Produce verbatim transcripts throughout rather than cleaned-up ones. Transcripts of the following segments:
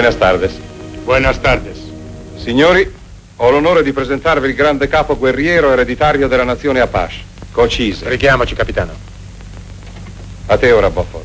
Buenas tardes. Buenas tardes. Signori, ho l'onore di presentarvi il grande capo guerriero ereditario della nazione Apache, Cochise. Richiamaci, capitano. A te ora, Beaufort.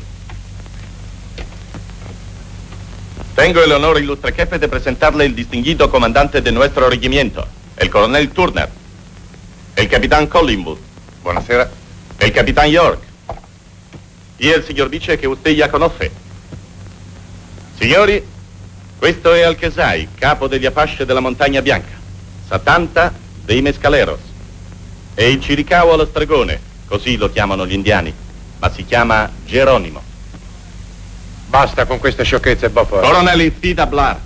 Tengo el honor ilustre jefe de presentarle el distinguido comandante de nuestro regimiento, el coronel Turner, el capitán Collingwood. Buonasera. El capitán York. Y el signor vice che usted ya conoce. Signori, questo è Alchesai, capo degli Apache della Montagna Bianca, Satanta dei Mescaleros. È il Chiricahua allo stregone, così lo chiamano gli indiani, ma si chiama Geronimo. Basta con queste sciocchezze, Beaufort. Coronel Cid hablar.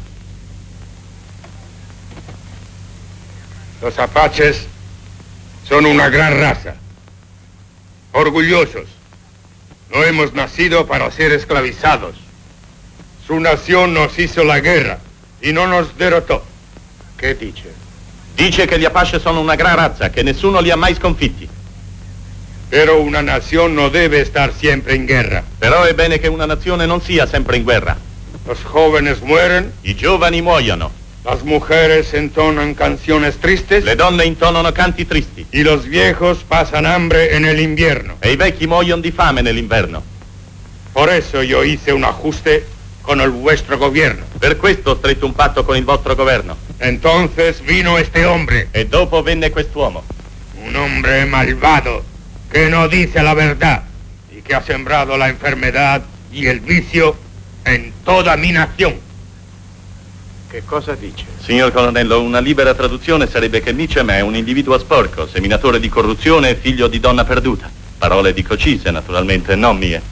Los apaches son una gran raza. Orgullosos. No hemos nacido para ser esclavizados. Su nación nos hizo la guerra y no nos derrotó. Che dice? Dice che gli Apache sono una gran razza, che nessuno li ha mai sconfitti. Pero una nación no debe estar siempre en guerra. Però è bene che una nazione non sia sempre in guerra. Los jóvenes mueren. I giovani muoiono. Las mujeres entonan canciones tristes. Le donne intonano canti tristi. Y los viejos pasan hambre en el invierno. E i vecchi muoiono di fame nell'inverno. Por eso yo hice un ajuste con el vuestro gobierno. Per questo ho stretto un patto con il vostro governo. Entonces vino este hombre. E dopo venne quest'uomo. Un hombre malvado que no dice la verdad y que ha sembrado la enfermedad y el vicio en toda mi nación. Che cosa dice? Signor colonnello, una libera traduzione sarebbe che Nietzsche è un individuo sporco, seminatore di corruzione e figlio di donna perduta. Parole di Cochise, naturalmente, non mie.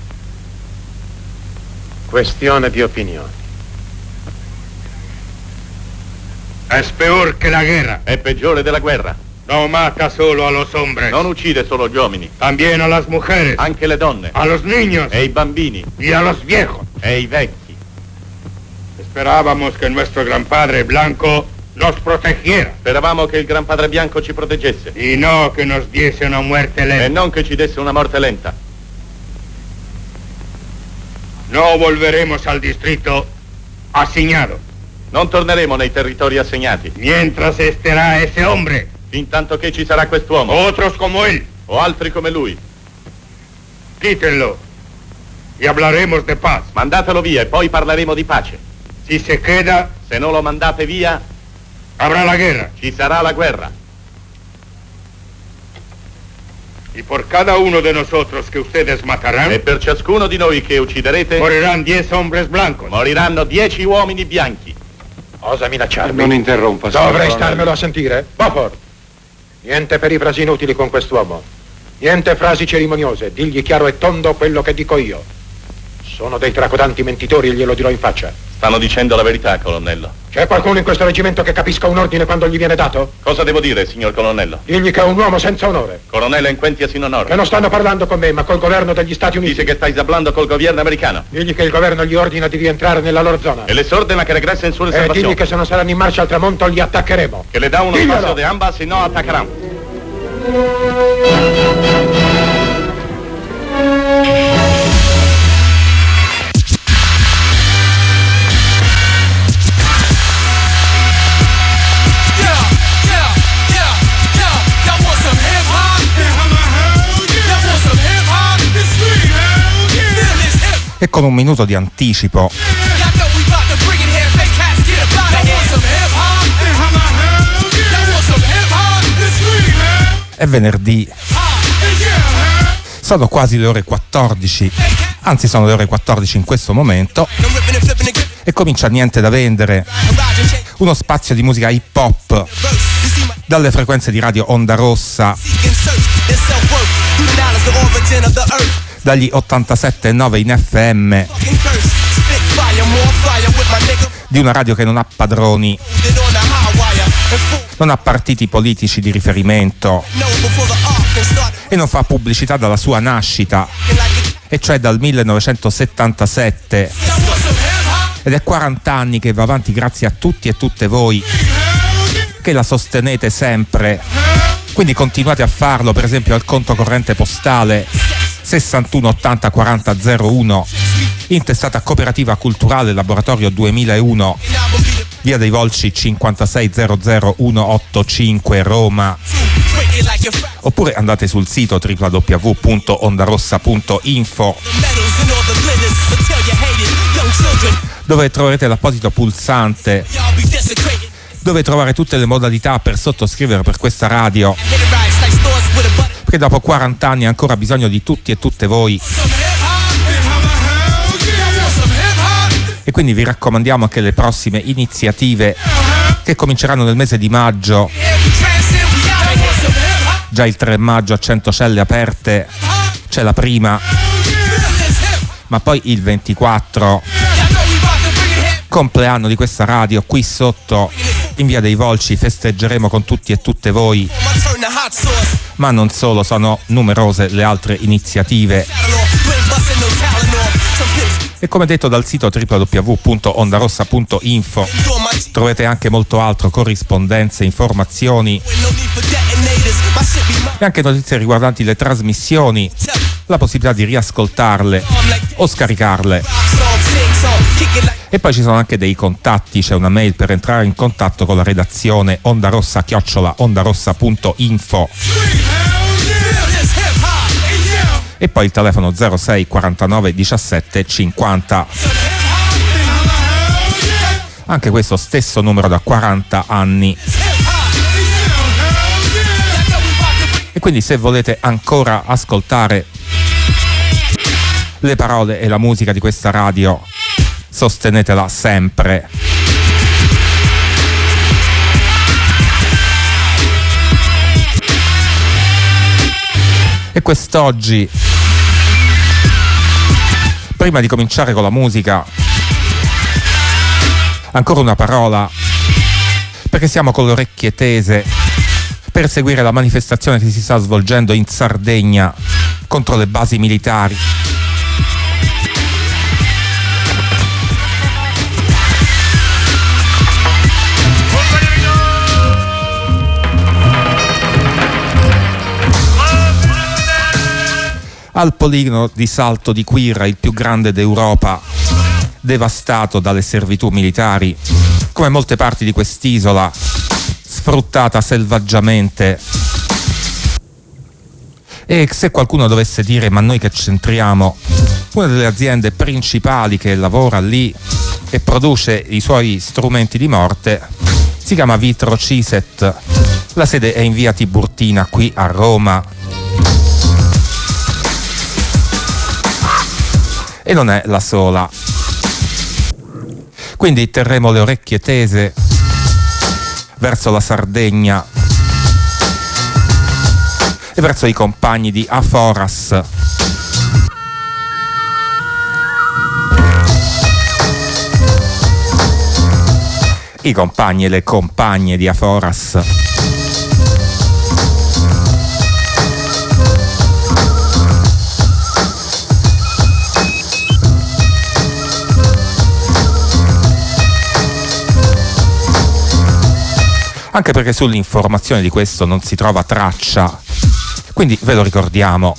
Questione di opinioni. Es peor que la guerra. È peggiore della guerra. No mata solo a los hombres. Non uccide solo gli uomini. También a las mujeres. Anche le donne. A los niños. E i bambini. Y a los viejos. E i vecchi. Esperábamos que nuestro gran padre blanco nos protegiera. Speravamo che il Gran Padre Bianco ci proteggesse. Y no que nos diese una muerte lenta. E non che ci desse una morte lenta. No volveremos al distrito assignado. Non torneremo nei territori assegnati. Mientras estará ese hombre. Fintanto che ci sarà quest'uomo. Otros como él. O altri come lui. Quítenlo. Y hablaremos de paz. Mandatelo via e poi parleremo di pace. Si se queda, se non lo mandate via, habrá la guerra. Ci sarà la guerra. Y por cada uno de nosotros que ustedes matarán, e per ciascuno di noi che ucciderete, morirán diez hombres blancos. Moriranno dieci uomini bianchi. Osa minacciarmi? Non interrompa. Dovrei starmelo a sentire. Beaufort, niente perifrasi inutili con quest'uomo. Niente frasi cerimoniose. Digli chiaro e tondo quello che dico io. Sono dei tracotanti mentitori e glielo dirò in faccia. Stanno dicendo la verità, colonnello. C'è qualcuno in questo reggimento che capisca un ordine quando gli viene dato? Cosa devo dire, signor colonnello? Digli che è un uomo senza onore. Coronello inquentia sin onore. Che non stanno parlando con me, ma col governo degli Stati Uniti. Dice che stai hablando col governo americano. Digli che il governo gli ordina di rientrare nella loro zona. E les ordena che regressa in sua E osservazione. digli che se non saranno in marcia al tramonto li attaccheremo. Che le dà uno Diglielo. spazio de ambas, se no attaccheranno. E con un minuto di anticipo è venerdì, sono quasi le ore quattordici, anzi sono le ore quattordici in questo momento, e comincia Niente da vendere, uno spazio di musica hip hop dalle frequenze di Radio Onda Rossa, dagli ottantasette virgola nove in F M, di una radio che non ha padroni, non ha partiti politici di riferimento e non fa pubblicità dalla sua nascita, e cioè dal millenovecentosettantasette, ed è quaranta anni che va avanti grazie a tutti e tutte voi che la sostenete sempre, quindi continuate a farlo, per esempio al conto corrente postale sessantuno ottanta quaranta zero uno, intestata Cooperativa Culturale Laboratorio duemilauno, via dei Volsci cinquantasei zero zero centoottantacinque Roma. Oppure andate sul sito w w w punto ondarossa punto info, dove troverete l'apposito pulsante dove trovare tutte le modalità per sottoscrivere per questa radio, perché dopo quaranta anni ha ancora bisogno di tutti e tutte voi. E quindi vi raccomandiamo anche le prossime iniziative che cominceranno nel mese di maggio. Già il tre maggio a Centocelle aperte c'è la prima, ma poi il ventiquattro, compleanno di questa radio, qui sotto in via dei Volsci festeggeremo con tutti e tutte voi. Ma non solo, sono numerose le altre iniziative. E come detto, dal sito w w w punto ondarossa punto info trovate anche molto altro, corrispondenze, informazioni e anche notizie riguardanti le trasmissioni, la possibilità di riascoltarle o scaricarle. E poi ci sono anche dei contatti, c'è una mail per entrare in contatto con la redazione ondarossa chiocciola ondarossa punto info. E poi il telefono zero sei quarantanove diciassette cinquanta. Anche questo stesso numero da quaranta anni. E quindi se volete ancora ascoltare le parole e la musica di questa radio, sostenetela sempre. E quest'oggi, prima di cominciare con la musica, ancora una parola, perché siamo con le orecchie tese per seguire la manifestazione che si sta svolgendo in Sardegna contro le basi militari. Al poligono di Salto di Quirra, il più grande d'Europa, devastato dalle servitù militari, come molte parti di quest'isola, sfruttata selvaggiamente. E se qualcuno dovesse dire ma noi che c'entriamo, una delle aziende principali che lavora lì e produce i suoi strumenti di morte si chiama Vitrociset, la sede è in via Tiburtina qui a Roma. E non è la sola. Quindi terremo le orecchie tese verso la Sardegna e verso i compagni di Aforas. I compagni e le compagne di Aforas. Anche perché sull'informazione di questo non si trova traccia, quindi ve lo ricordiamo.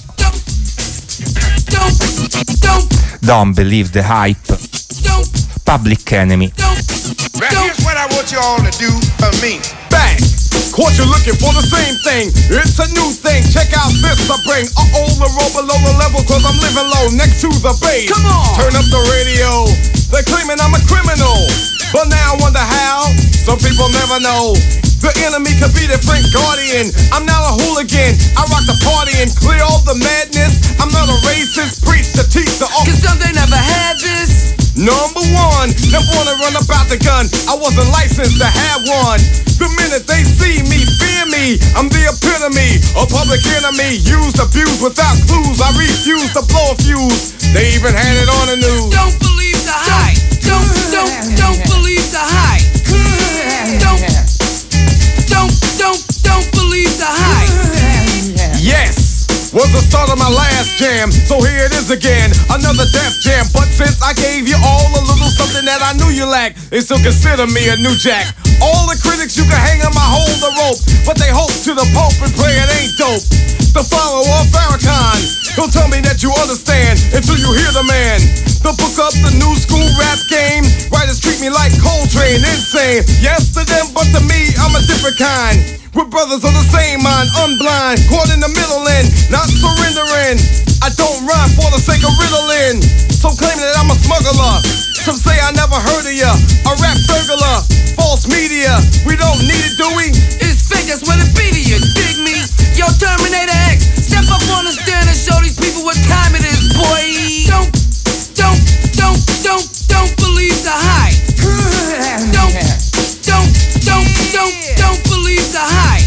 Don't believe the hype. Public Enemy. Right, here's what I want you all to do for me. Bang! Caught you looking for the same thing. It's a new thing. Check out this I bring. Uh-oh, the roll below the level, cause I'm living low next to the base. Come on! Turn up the radio. They're claiming I'm a criminal. But now I wonder how. Some people never know. The enemy could be the Frank Guardian. I'm not a hooligan. I rock the party and clear all the madness. I'm not a racist. Preach the teacher. Oh. Cause some they never had this. Number one, never wanna run about the gun. I wasn't licensed to have one. The minute they see me, fear me. I'm the epitome, a public enemy. Used, abused without clues. I refuse to blow a fuse. They even had it on the news. Don't believe the hype. Don't, don't, don't believe the hype. Don't, don't, don't, don't believe the hype. Yes. Was the start of my last jam, so here it is again, another death jam. But since I gave you all a little something that I knew you lacked, they still consider me a new jack. All the critics you can hang on my hold the rope, but they hope to the Pope and pray it ain't dope. The follower of Farrakhan, don't tell me that you understand until you hear the man. The book up the new school rap game. Writers treat me like Coltrane, insane. Yes to them, but to me, I'm a different kind. We're brothers of the same mind, unblind, caught in the middle and not surrendering. I don't rhyme for the sake of riddling. Some claim that I'm a smuggler. Some say I never heard of ya. A rap burglar, false media. We don't need it, do we? It's fake, that's what it be to you. Dig me? Yo, Terminator X, step up on the stand and show these people what time it is, boy. Don't, don't, don't, don't, don't believe the hype. Don't, don't, don't, don't, don't believe the hype.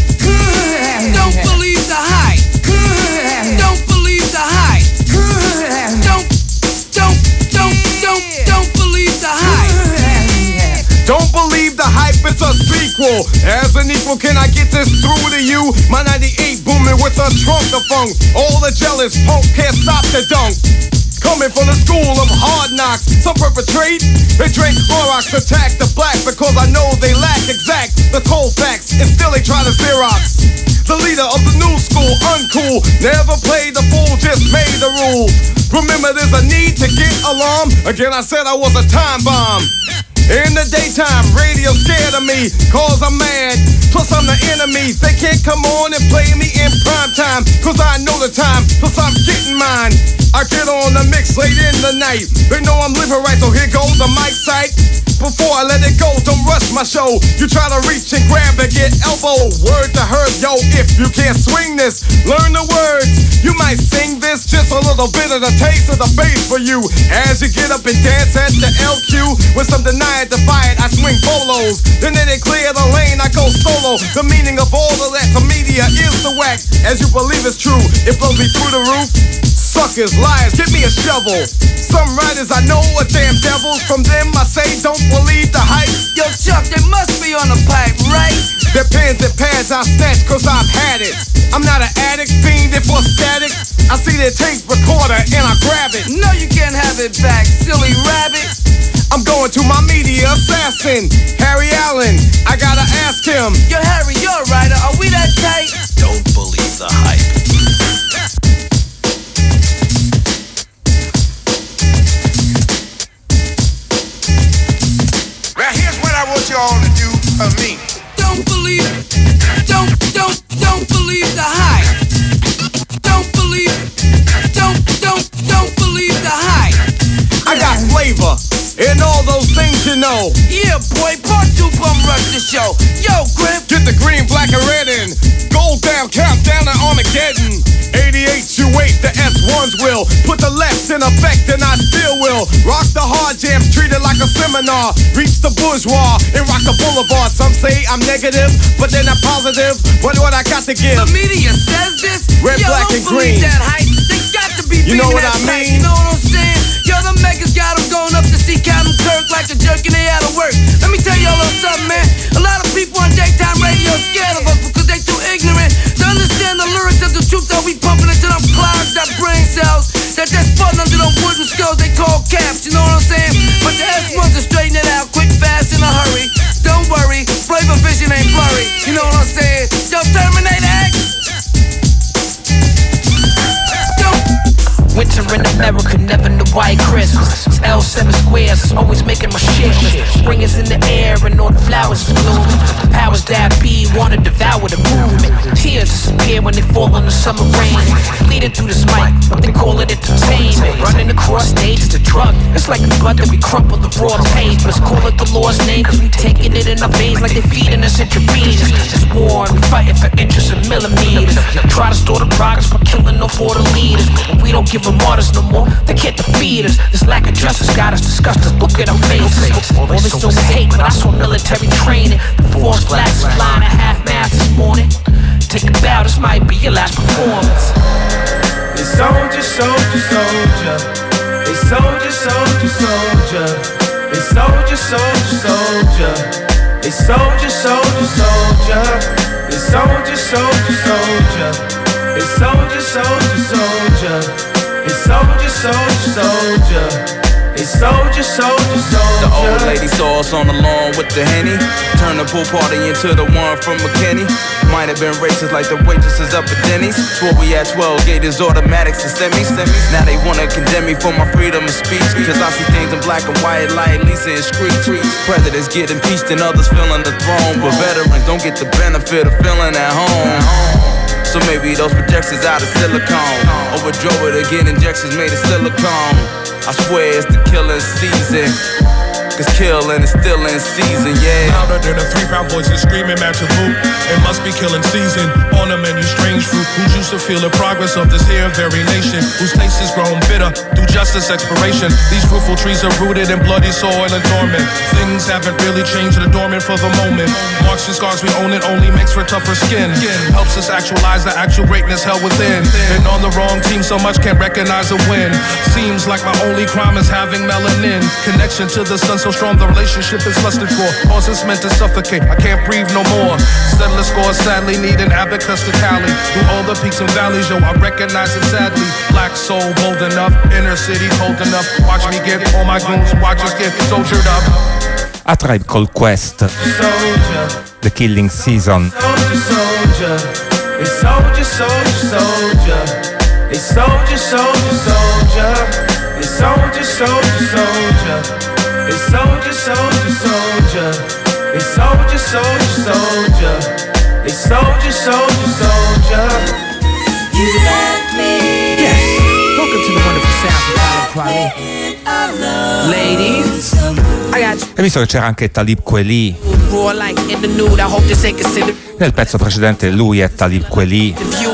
Don't believe the hype. Don't believe the hype. Don't, don't, don't, don't, don't believe the hype. Don't believe the hype, it's a sequel. As an equal, can I get this through to you? My ninety-eight booming with a trunk of funk. All the jealous punks can't stop the dunk. Coming from the school of hard knocks, some perpetrate. They drink Clorox, attack the black because I know they lack exact the cold facts, and still they try to Xerox. The leader of the new school, uncool, never played the fool, just made the rules. Remember, there's a need to get alarm. Again, I said I was a time bomb. In the daytime, radio scared of me, cause I'm mad, plus I'm the enemy. They can't come on and play me in prime time, cause I know the time, plus I'm getting mine. I get on the mix late in the night. They know I'm living right, so here goes the mic sight. Before I let it go, don't rush my show. You try to reach and grab and get elbow. Word to her, yo, if you can't swing this, learn the words. You might sing this, just a little bit of the taste of the bass for you. As you get up and dance at the L Q, with some deny it, defy it, I swing bolos. Then they clear the lane, I go solo. The meaning of all of that to media is the whack. As you believe it's true, it blows me through the roof. Suckers, liars, give me a shovel. Some writers I know are damn devils. From them I say don't believe the hype. Yo, Chuck, they must be on the pipe, right? Their pens and pads I snatch cause I've had it. I'm not an addict, fiending for static. I see their tape recorder and I grab it. No, you can't have it back, silly rabbit. I'm going to my media assassin, Harry Allen. I gotta ask him. Yo, Harry, you're a writer, are we that tight? Don't believe the hype. Y'all to do for me. Don't believe it. Don't, don't, don't believe the hype. Don't believe it. Don't, don't, don't believe the hype. I got flavor and all those things you know. Yeah, boy, part two bum rush the show. Yo, Griff. Get the green, black, and red in. Gold down, countdown to Armageddon. eighty-eight, you wait, the S ones will. Put the left in effect and I still will. Rock the hard jams, treat it like a seminar. Reach the bourgeois and rock the boulevard. Some say I'm negative, but they're not positive. What what I got to give? The media says this. Red, Yo, black, and don't believe green. That hype. They got to be You know what that I hype. mean? You know what I'm saying? Yo, the megas got them going up to see Captain Kirk like a jerk and they out of work. Let me tell y'all a little something, man. A lot of people on daytime radio scared of us because they too ignorant to understand the lyrics of the truth that we pumping into them clouds, that brain cells, that they're spun under them wooden skulls they call caps, you know what I'm saying? But the S ones will straighten it out quick, fast, in a hurry. Don't worry, flavor vision ain't blurry, you know what I'm saying? Yo, Terminator X. Winter in America, never the white Christmas. It's L seven squares, always making my shit. Spring is in the air and all the flowers are blooming. The powers that be wanna devour the movement. Tears disappear when they fall on the summer rain. Bleeding through this mic, but they call it entertainment. Running across stage is a drug. It's like the blood that we crumple the raw pavements. Call it the Lord's name, cause we taking it in our veins like they feeding us intravenous. It's war and we fighting for inches and millimeters. Try to store the progress by killing off all the leaders. But we don't give them martyrs no more, they can't defeat us. This lack of justice got us disgusted, look at our faces. All this so is hate, but I saw military training. The false flags flying a half mast this morning. Take a bow, this might be your last performance. They soldier, soldier, soldier. They soldier, soldier, soldier. They soldier, soldier, soldier. They soldier, soldier, soldier. They soldier, soldier, soldier. They soldier, soldier, soldier. They soldier, soldier, soldier. They soldier, soldier, soldier. The old lady saw us on the lawn with the Henny. Turned the pool party into the one from McKinney. Might have been racist like the waitresses up at Denny's. Swore we had twelve gators, automatics and semis. Now they wanna condemn me for my freedom of speech, because I see things in black and white like Lisa and Street. Presidents get impeached and others filling the throne, but veterans don't get the benefit of feeling at home. So maybe those projections out of silicone, overdrove it to get injections made of silicone. I swear it's the killing season, cause killing is still in season, yeah. Louder than a three-pound voices screaming match a boot. It must be killing season. On the menu, strange fruit. Who's used to feel the progress of this here very nation? Whose taste is grown bitter through justice expiration. These fruitful trees are rooted in bloody soil and dormant. Things haven't really changed, they're dormant for the moment. Marks and scars, we own it, only makes for tougher skin. Helps us actualize the actual greatness held within. Been on the wrong team so much, can't recognize a win. Seems like my only crime is having melanin. Connection to the sun so strong, the relationship is lusted for. Causes meant to suffocate, I can't breathe no more. Settler scores sadly need an abacus to tally. Through all the peaks and valleys, yo, I recognize it sadly. Black soul bold enough, inner city cold enough. Watch me get all my goons, watch us get soldiered up. A Tribe Called Quest, The Killing Season. Soldier, soldier. They soldier, soldier, soldier. They soldier, soldier, soldier. They soldier, soldier, soldier. They soldier, soldier, soldier. They soldier, soldier, soldier. They soldier, soldier, soldier. You left me. Yes. Welcome to the wonderful sounds of Talib Kweli. Ladies, I got you. E visto che c'era anche Talib Kweli Roar like in the nude. I hope this ain't considered. nel pezzo precedente, lui è Talib Kweli.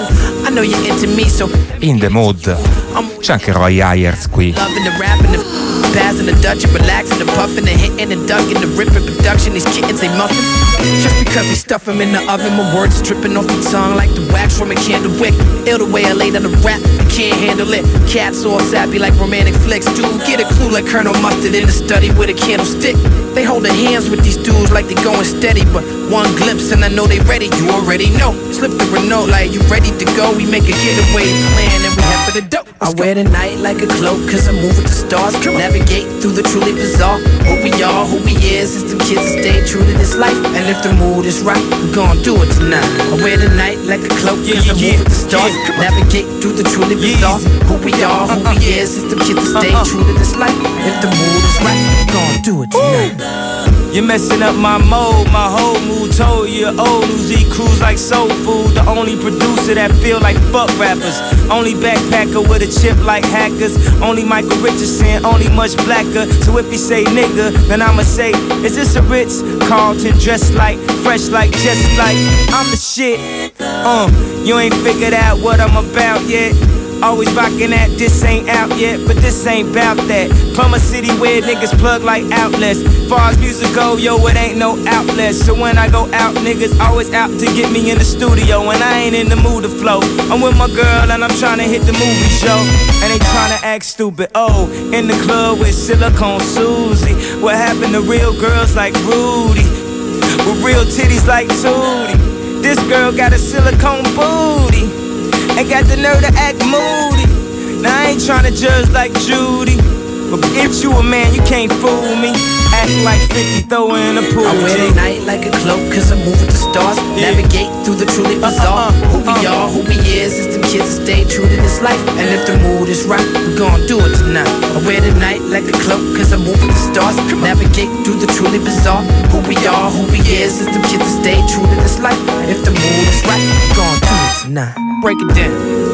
I know you're into me, so In the Mood. C'è anche Roy Ayers qui. loving the rap and the passing the Dutch and relaxing the puffing and hitting and ducking the ripping production. These kittens, they muffins. Just because they stuff them in the oven, my words dripping off the tongue like the wax from a candle wick. Ill the way I lay down the rap, I can't handle it. Cats all sappy like romantic flicks. Dude, get a clue like Colonel Mustard in the study with a candlestick. They holding hands with these dudes like they going steady, but one glimpse and I know they ready. You already know. Slip the Renault like you ready to go. We make a getaway plan and we head for the dope. I wear the night like a cloak, cause I move with the stars. Navigate through the truly bizarre. Who we are, who we is, is them kids that stay true to this life. And if the mood is right, we gon' do it tonight. I wear the night like a cloak, cause I move with the stars. Navigate through the truly bizarre. Who we are, who we is, is them kids that stay true to this life. If the mood is right, we gon' do it tonight. You're messing up my mode, my whole mood. Told you old Uzi cruise like soul food. The only producer that feel like fuck rappers. Only backpacker with a chip like hackers. Only Michael Richardson, only much blacker. So if you say nigga, then I'ma say, is this a Ritz Carlton dressed like, fresh like, just like I'm the shit? Uh, you ain't figured out what I'm about yet. Always rockin' that, this ain't out yet, but this ain't bout that. From a city where niggas plug like outlets. Far as music go, yo, it ain't no outlet. So when I go out, niggas always out to get me in the studio. And I ain't in the mood to flow. I'm with my girl and I'm tryna hit the movie show. And they tryna act stupid, oh, in the club with Silicone Susie. What happened to real girls like Rudy? With real titties like Tootie. This girl got a silicone booty. Ain't got the nerve to act moody. Now I ain't tryna judge like Judy, but if you a man, you can't fool me. Act like fifty, throw in a pool. I wear the night like a cloak, cause I move with the stars. Yeah. Navigate through the truly bizarre. Uh, uh, uh, who we uh, are, who we is, is them kids that stay true to this life. And if the mood is right, we gon' do it tonight. I wear the night like a cloak, cause I move with the stars. Navigate through the truly bizarre. Who we are, who we is, is them kids that stay true to this life. If the mood is right, we gon' do it tonight. Break it down.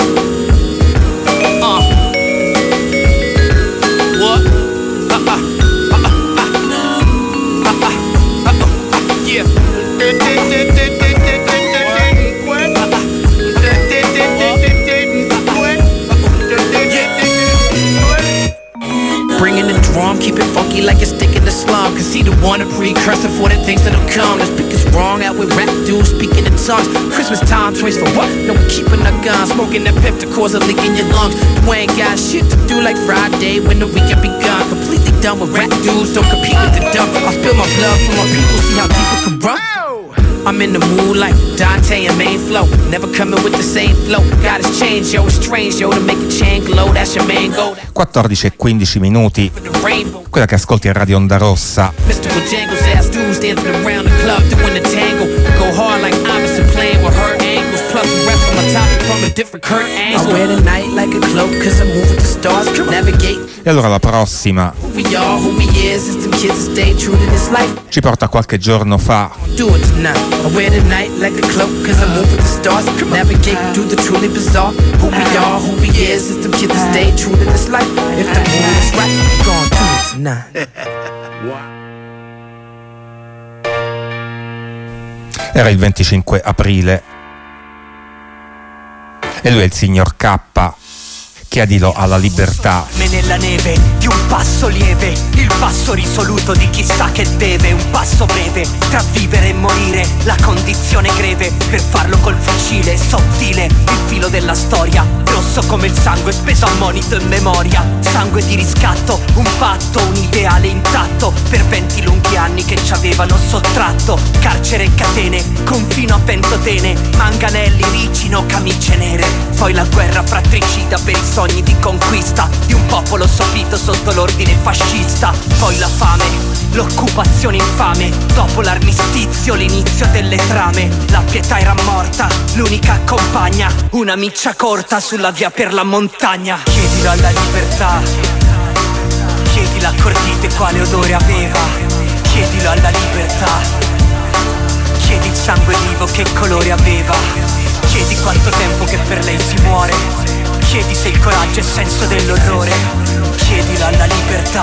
Uh. What? Uh uh. Bringing the drum, keep it funky like it's sticking the slum. Cause see the one a precursor for the things that'll come. The speakers wrong out with rap dudes speaking in tongues. Christmas time, choice for what? No, we keeping our guns, smoking that piff to cause a leak in your lungs. We ain't got shit to do like Friday when the weekend begun. Completely done with rap dudes, don't compete with the dumb. I'll spill my blood for my people, see how deep it can run. I'm in the mood like Dante and Main Flow. Never coming with the same flow. God has changed, yo, it's strange, yo, to make a chain glow. That's your main goal. quattordici e quindici minuti. Quella che ascolti è Radio Onda Rossa. Mister Bojangles ass dudes dancing around the club doing the tango. Go hard like Iverson playing with her ankles. Plus the rest of my topic from a different Kurt angle. I wear the night like a cloak cause I move with the stars. Navigate. E allora la prossima ci porta qualche giorno fa. Era il venticinque aprile e lui è il signor K. Chiedilo alla libertà. Nella neve di un passo lieve, il passo risoluto di chissà che deve, un passo breve tra vivere e morire, la condizione greve per farlo col fucile sottile, il filo della storia, rosso come il sangue speso a monito in memoria, sangue di riscatto, un patto, un ideale intatto, per venti lunghi anni che ci avevano sottratto, carcere e catene, confino a Ventotene, manganelli, ricino, camicie nere, poi la guerra fratricida per i sogni di conquista di un popolo sopito sotto l'ordine fascista, poi la fame, l'occupazione infame, dopo l'armistizio l'inizio delle trame, la pietà era morta, l'unica compagna, una miccia corta sulla via per la montagna. Chiedilo alla libertà, chiedilo a Cordite quale odore aveva, chiedilo alla libertà, chiedi il sangue vivo che colore aveva, chiedi quanto tempo che per lei si muore, chiedi se il coraggio è senso dell'orrore, chiedilo alla libertà,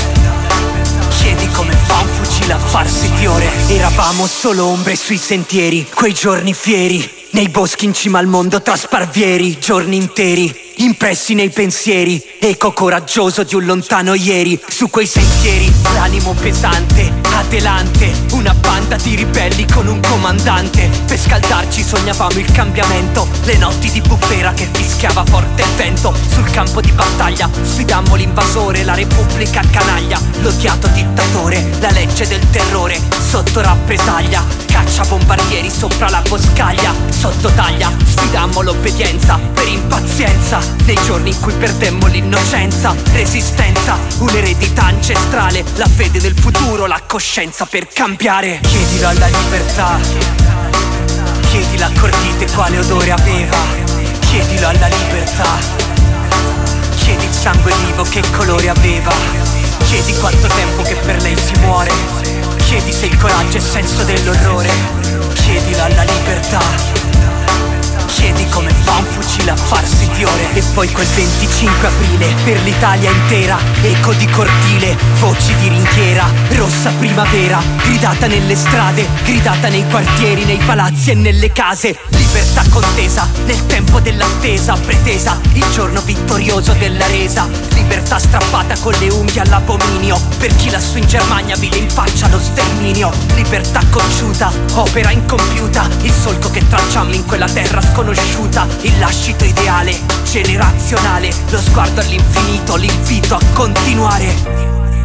chiedi come fa un fucile a farsi fiore. Eravamo solo ombre sui sentieri, quei giorni fieri, nei boschi in cima al mondo tra sparvieri, giorni interi impressi nei pensieri, eco coraggioso di un lontano ieri. Su quei sentieri l'animo pesante, adelante, una banda di ribelli con un comandante. Per scaldarci sognavamo il cambiamento, le notti di bufera che fischiava forte il vento. Sul campo di battaglia sfidammo l'invasore, la repubblica canaglia, l'odiato dittatore, la legge del terrore sotto rappresaglia, caccia bombardieri sopra la boscaglia, sotto taglia sfidammo l'obbedienza per impazienza, nei giorni in cui perdemmo l'innocenza, resistenza, un'eredità ancestrale, la fede del futuro, la coscienza per cambiare. Chiedilo alla libertà, chiedilo a Cordite quale odore aveva, chiedilo alla libertà, chiedi il sangue vivo che colore aveva, chiedi quanto tempo che per lei si muore, chiedi se il coraggio è senso dell'orrore, chiedilo alla libertà, chiedi come fa un fucile a farsi fiore. E poi quel venticinque aprile per l'Italia intera, eco di cortile, voci di rinchiera, rossa primavera, gridata nelle strade, gridata nei quartieri, nei palazzi e nelle case. Libertà contesa nel tempo dell'attesa, pretesa il giorno vittorioso della resa. Libertà strappata con le unghie all'abominio, per chi lassù in Germania vide in faccia lo sterminio. Libertà cocciuta, opera incompiuta, il solco che tracciammo in quella terra sconosciuta, il lascito ideale, generazionale, lo sguardo all'infinito, l'invito a continuare.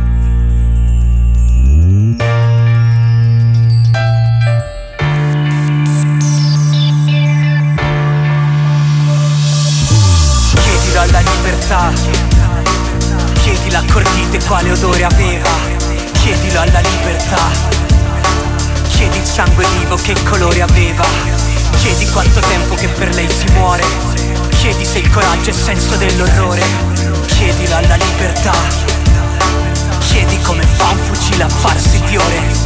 Chiedilo alla libertà, chiedilo a Cordite quale odore aveva, chiedilo alla libertà, chiedi il sangue vivo che colore aveva, chiedi quanto tempo che per lei si muore, chiedi se il coraggio è senso dell'orrore, chiedilo alla libertà, chiedi come fa un fucile a farsi fiore.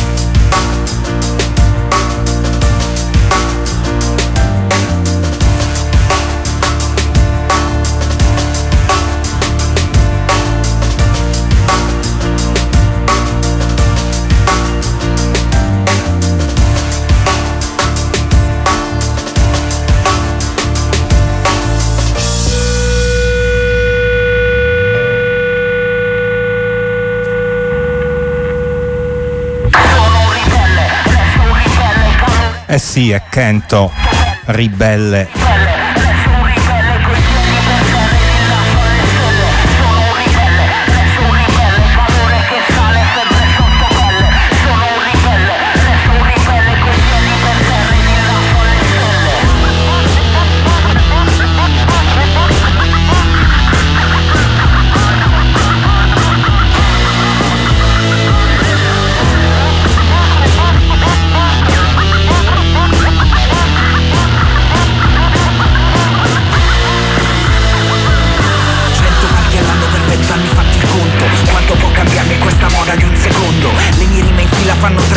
Eh sì, è Kento, ribelle.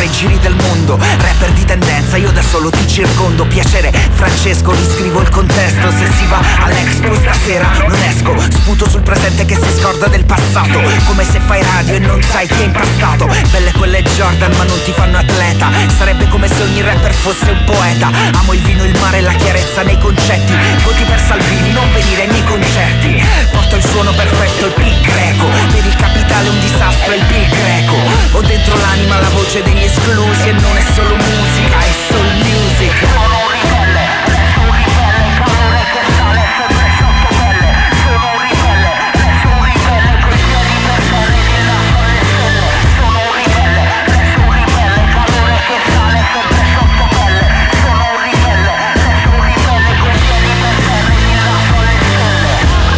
ai giri del mondo. Rapper di tendenza, io da solo ti circondo. Piacere Francesco, riscrivo il contesto. Se si va all'Expo stasera non esco. Sputo sul presente che si scorda del passato. Come se fai radio e non sai chi è impastato. Belle quelle Jordan ma non ti fanno atleta. Sarebbe come se ogni rapper fosse un poeta. Amo il vino, il mare e la chiarezza nei concetti. Voti per Salvini, non venire ai miei concerti. Porto il suono perfetto, il P greco. Per il capitale un disastro, è il P greco. Ho dentro l'anima la voce degli esclusi. E non è solo musica, è soul music. Sono un ribelle, resto un ribelle. Calore che sale sempre sotto pelle. Sono un ribelle, resto un ribelle. Coi piedi per terra e mi lascio le stelle. Sono un ribelle, resto un ribelle. Calore che sale sempre sotto pelle. Sono un ribelle, resto un ribelle. Coi piedi per terra e mi lascio le stelle.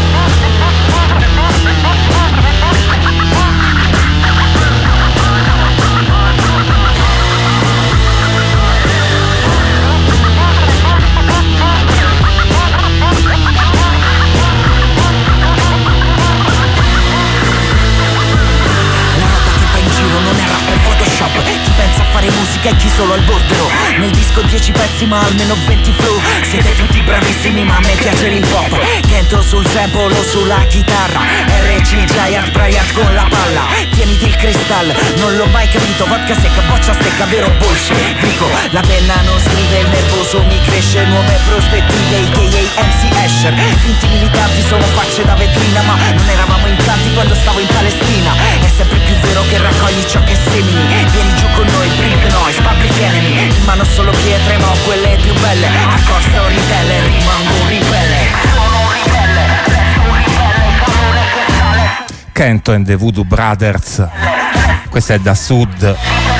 Chi pensa a fare musica e chi solo al bordero. Nel disco dieci pezzi ma almeno venti flow. Siete tutti bravissimi ma a me piace l'hip hop. Canto sul sample o sulla chitarra. R G Giant Bryant con la palla. Tieniti il cristal, non l'ho mai capito. Vodka secca, boccia stecca, vero bullshit. Dico, la penna non scrive, il nervoso mi cresce. Nuove prospettive, a k a. M C Escher. Finti militanti sono facce da vetrina. Ma non eravamo in tanti quando stavo in Palestina. È sempre più vero che raccogli ciò che semini. Vieni giù con noi, bring the noise, public enemy. In mano solo pietre ma ho quelle più belle. Hardcore storyteller, rimango un ribelle. Sono un ribelle, resto un ribelle. Calore che sale. Kento and the Voodoo Brothers. Questa è da Sud.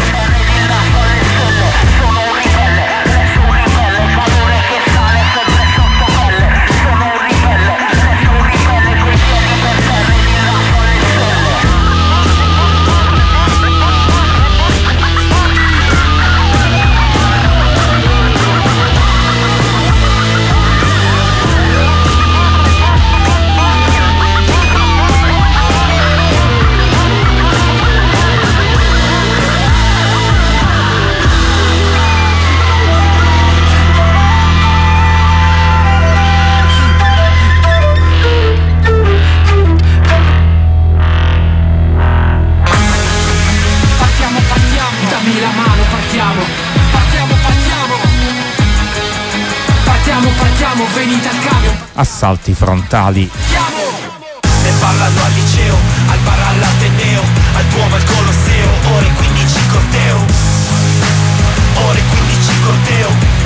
Assalti frontali. Ne parlano al liceo, al bar all'Ateneo, al Duomo al Colosseo, ore quindici corteo, ore quindici corteo,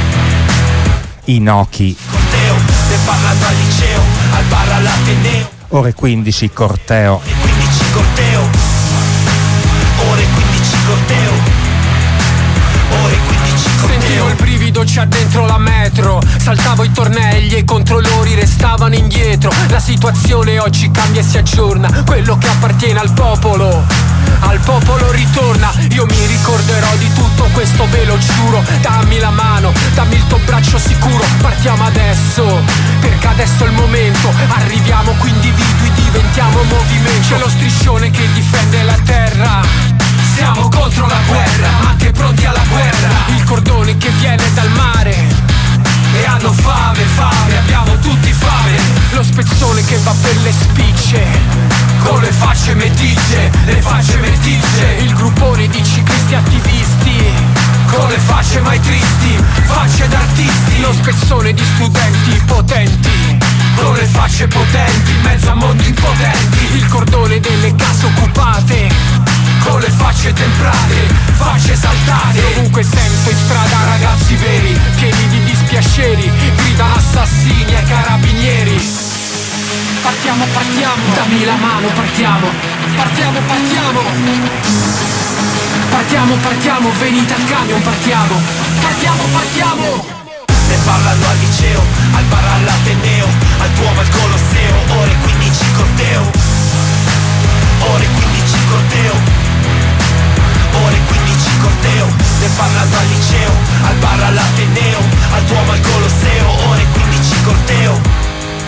Inoki. corteo. Ne parlano al liceo, al bar all'Ateneo, ore quindici corteo, ore quindici corteo, ore quindici corteo, ore quindici corteo. Sentivo il brivido, c'ha dentro la metro. Saltavo i tornelli e i controllori restavano indietro. La situazione oggi cambia e si aggiorna. Quello che appartiene al popolo, al popolo ritorna. Io mi ricorderò di tutto questo, ve lo giuro. Dammi la mano, dammi il tuo braccio sicuro. Partiamo adesso, perché adesso è il momento. Arriviamo qui individui, diventiamo movimento. C'è lo striscione che difende la terra. Siamo contro la guerra, anche pronti alla guerra. Il cordone che viene dal mare. E hanno fame, fame, abbiamo tutti fame. Lo spezzone che va per le spicce, con le facce meticce, le facce meticce. Il gruppone di ciclisti attivisti, con le facce mai tristi, facce d'artisti. Lo spezzone di studenti potenti, con le facce potenti, in mezzo a mondi impotenti. Il cordone delle case occupate, con le facce temprate, facce saltate. Ovunque sento in strada ragazzi veri, pieni di dispiaceri, gridano assassini ai carabinieri. Partiamo, partiamo, dammi la mano, partiamo. Partiamo, partiamo. Partiamo, partiamo, venite al camion, partiamo. Partiamo, partiamo. Ne parlano al liceo, al bar all'Ateneo, al Duomo al Colosseo, ore quindici corteo, ore quindici corteo, ore quindici corteo. Ne parlano al liceo, al bar all'Ateneo, al Duomo al Colosseo, ore quindici corteo,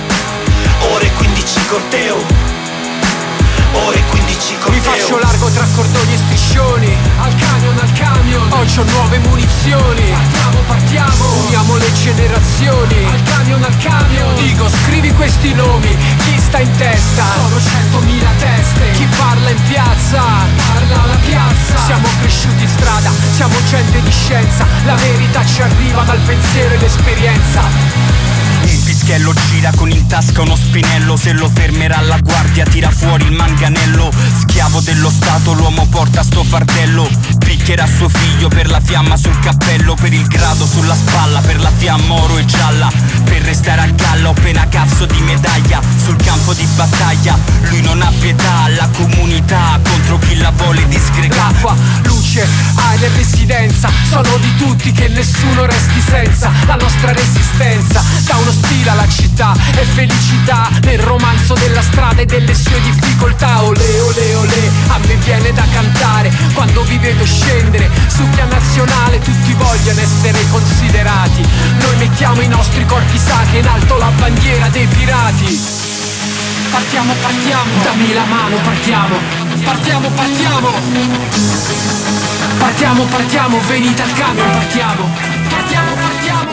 ore quindici corteo, ore quindici corteo. Mi faccio largo tra cordoni e striscioni. Al camion, al camion, ho c'ho nuove munizioni. Partiamo, partiamo, uniamo le generazioni. Al camion, al camion, dico scrivi questi nomi. Chi sta in testa? Sono centomila teste. Chi parla in piazza? Parla alla piazza. Siamo cresciuti in strada, siamo gente di scienza. La verità ci arriva dal pensiero e l'esperienza. Un fischiello gira con in tasca uno spinello. Se lo fermerà la guardia tira fuori il manganello. Schiavo dello Stato l'uomo porta sto fardello. Picchierà suo figlio per la fiamma sul cappello. Per il grado sulla spalla, per la fiamma oro e gialla. Per restare a galla o pena cazzo di medaglia. Sul campo di battaglia lui non ha pietà. La comunità contro chi la vuole disgregare. L'acqua, luce, aria e residenza sono di tutti, che nessuno resti senza. La nostra resistenza da uno stile alla città e felicità nel romanzo della strada e delle sue difficoltà. Olè, olè, olè, a me viene da cantare quando vi vedo scendere su via nazionale. Tutti vogliono essere considerati. Noi mettiamo i nostri corpi sacri in alto la bandiera dei pirati. Partiamo, partiamo, dammi la mano, partiamo. Partiamo, partiamo. Partiamo, partiamo, venite al camion, partiamo. Partiamo, partiamo.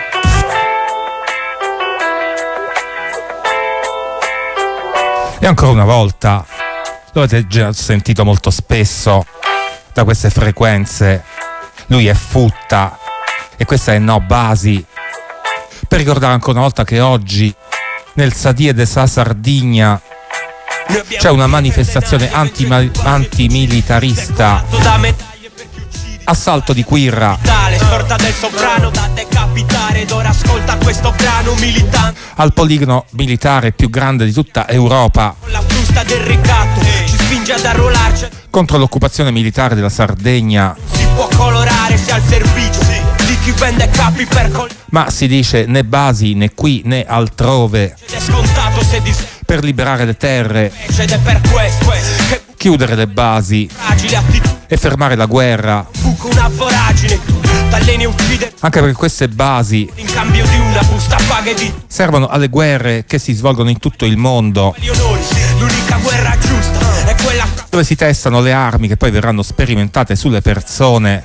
E ancora una volta, lo avete già sentito molto spesso da queste frequenze, lui è Futta e questa è No Basi, per ricordare ancora una volta che oggi nel Sadie de Sa Sardigna c'è una manifestazione anti- antimilitarista, assalto di Quirra al poligono militare più grande di tutta Europa contro l'occupazione militare della Sardegna. Si può colorare se al servizio di chi vende capi per col... Ma si dice né Basi né qui né altrove per liberare le terre, chiudere le basi e fermare la guerra, anche perché queste basi servono alle guerre che si svolgono in tutto il mondo, l'unica guerra giusta è quella dove si testano le armi che poi verranno sperimentate sulle persone.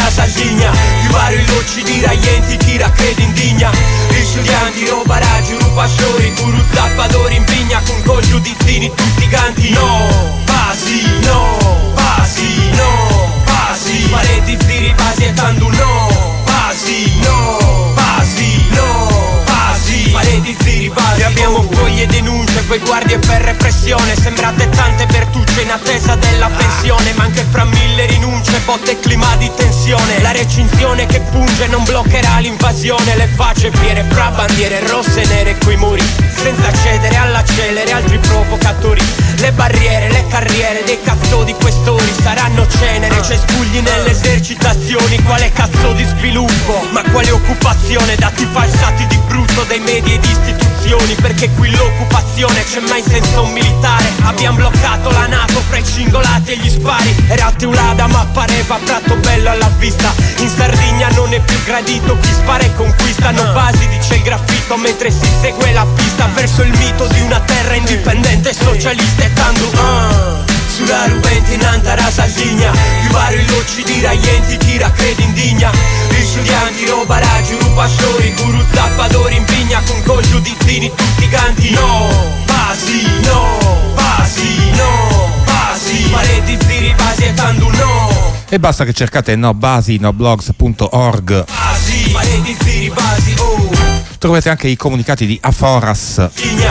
Gli studianti, roba raggi, rupasciori, guru zappadori in vigna con col giudizzini tutti ganti. No, Basi, no, Basi, no, Basi, pareti, ziri, basi e tandu. No, Basi, no, Basi, no, Basi, pareti, ziri, basi. Abbiamo foglie, denunce, poi guardie per repressione. Sembrate tante bertucce in attesa della pensione, ma anche fra mille rinunce, botte e clima di tensione. La recinzione che punge non bloccherà l'invasione. Le facce fiere fra bandiere rosse e nere coi muri, senza cedere all'accelere altri provocatori. Le barriere, le carriere dei cazzo di questori saranno cenere. Cespugli nelle esercitazioni, quale cazzo di sviluppo? Ma quale occupazione? Dati falsati di brutto dai media ed istituzioni, perché qui l'occupazione c'è mai senso militare. Abbiamo bloccato la NATO fra i cingolati e gli spari. Era Teulada ma pareva Prato bello alla vista. In Sardegna non è più gradito chi spara e conquista. No Basi dice il graffito mentre si segue la pista verso il mito di una terra indipendente socialista. E tanto uh, sulla rubente in Antara Sardigna, più vari locci di raienti chi crede indigna. Gli studianti, roba raggi, rupasciori, guru zappadori in vigna con col giudizzini tutti ganti. No, Basi, no, Basi, no, Basi, pareti, ziri, basi e tandu. No, e basta che cercate no basi no blogs punto org. Basi, pareti, ziri, basi, oh. Trovate anche i comunicati di Aforas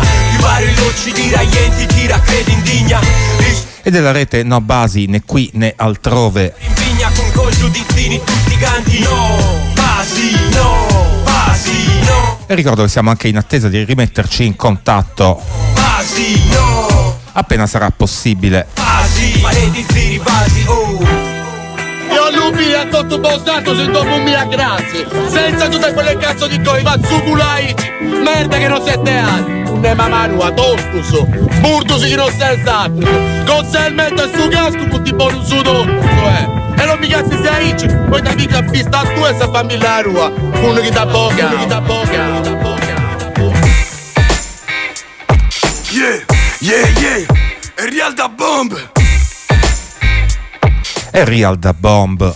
e della rete No Basi né qui né altrove. E ricordo che siamo anche in attesa di rimetterci in contatto appena sarà possibile. Io lupi a tutto postato se dopo un mia grazie. Senza tutte quelle cazzo di coi mazzuculaici. Merda che non siete anni. Un emamaru a tostus. Burtus che non sei esatto. Con se il metto su casco tutti buoni su tutto, eh. E non mi cazzi sei aici. Poi da mica pista a tu e sa fammi la rua. Uno che da boca. Uno che da boca. Yeah, yeah, yeah. È real da bomb. è Real da Bomb.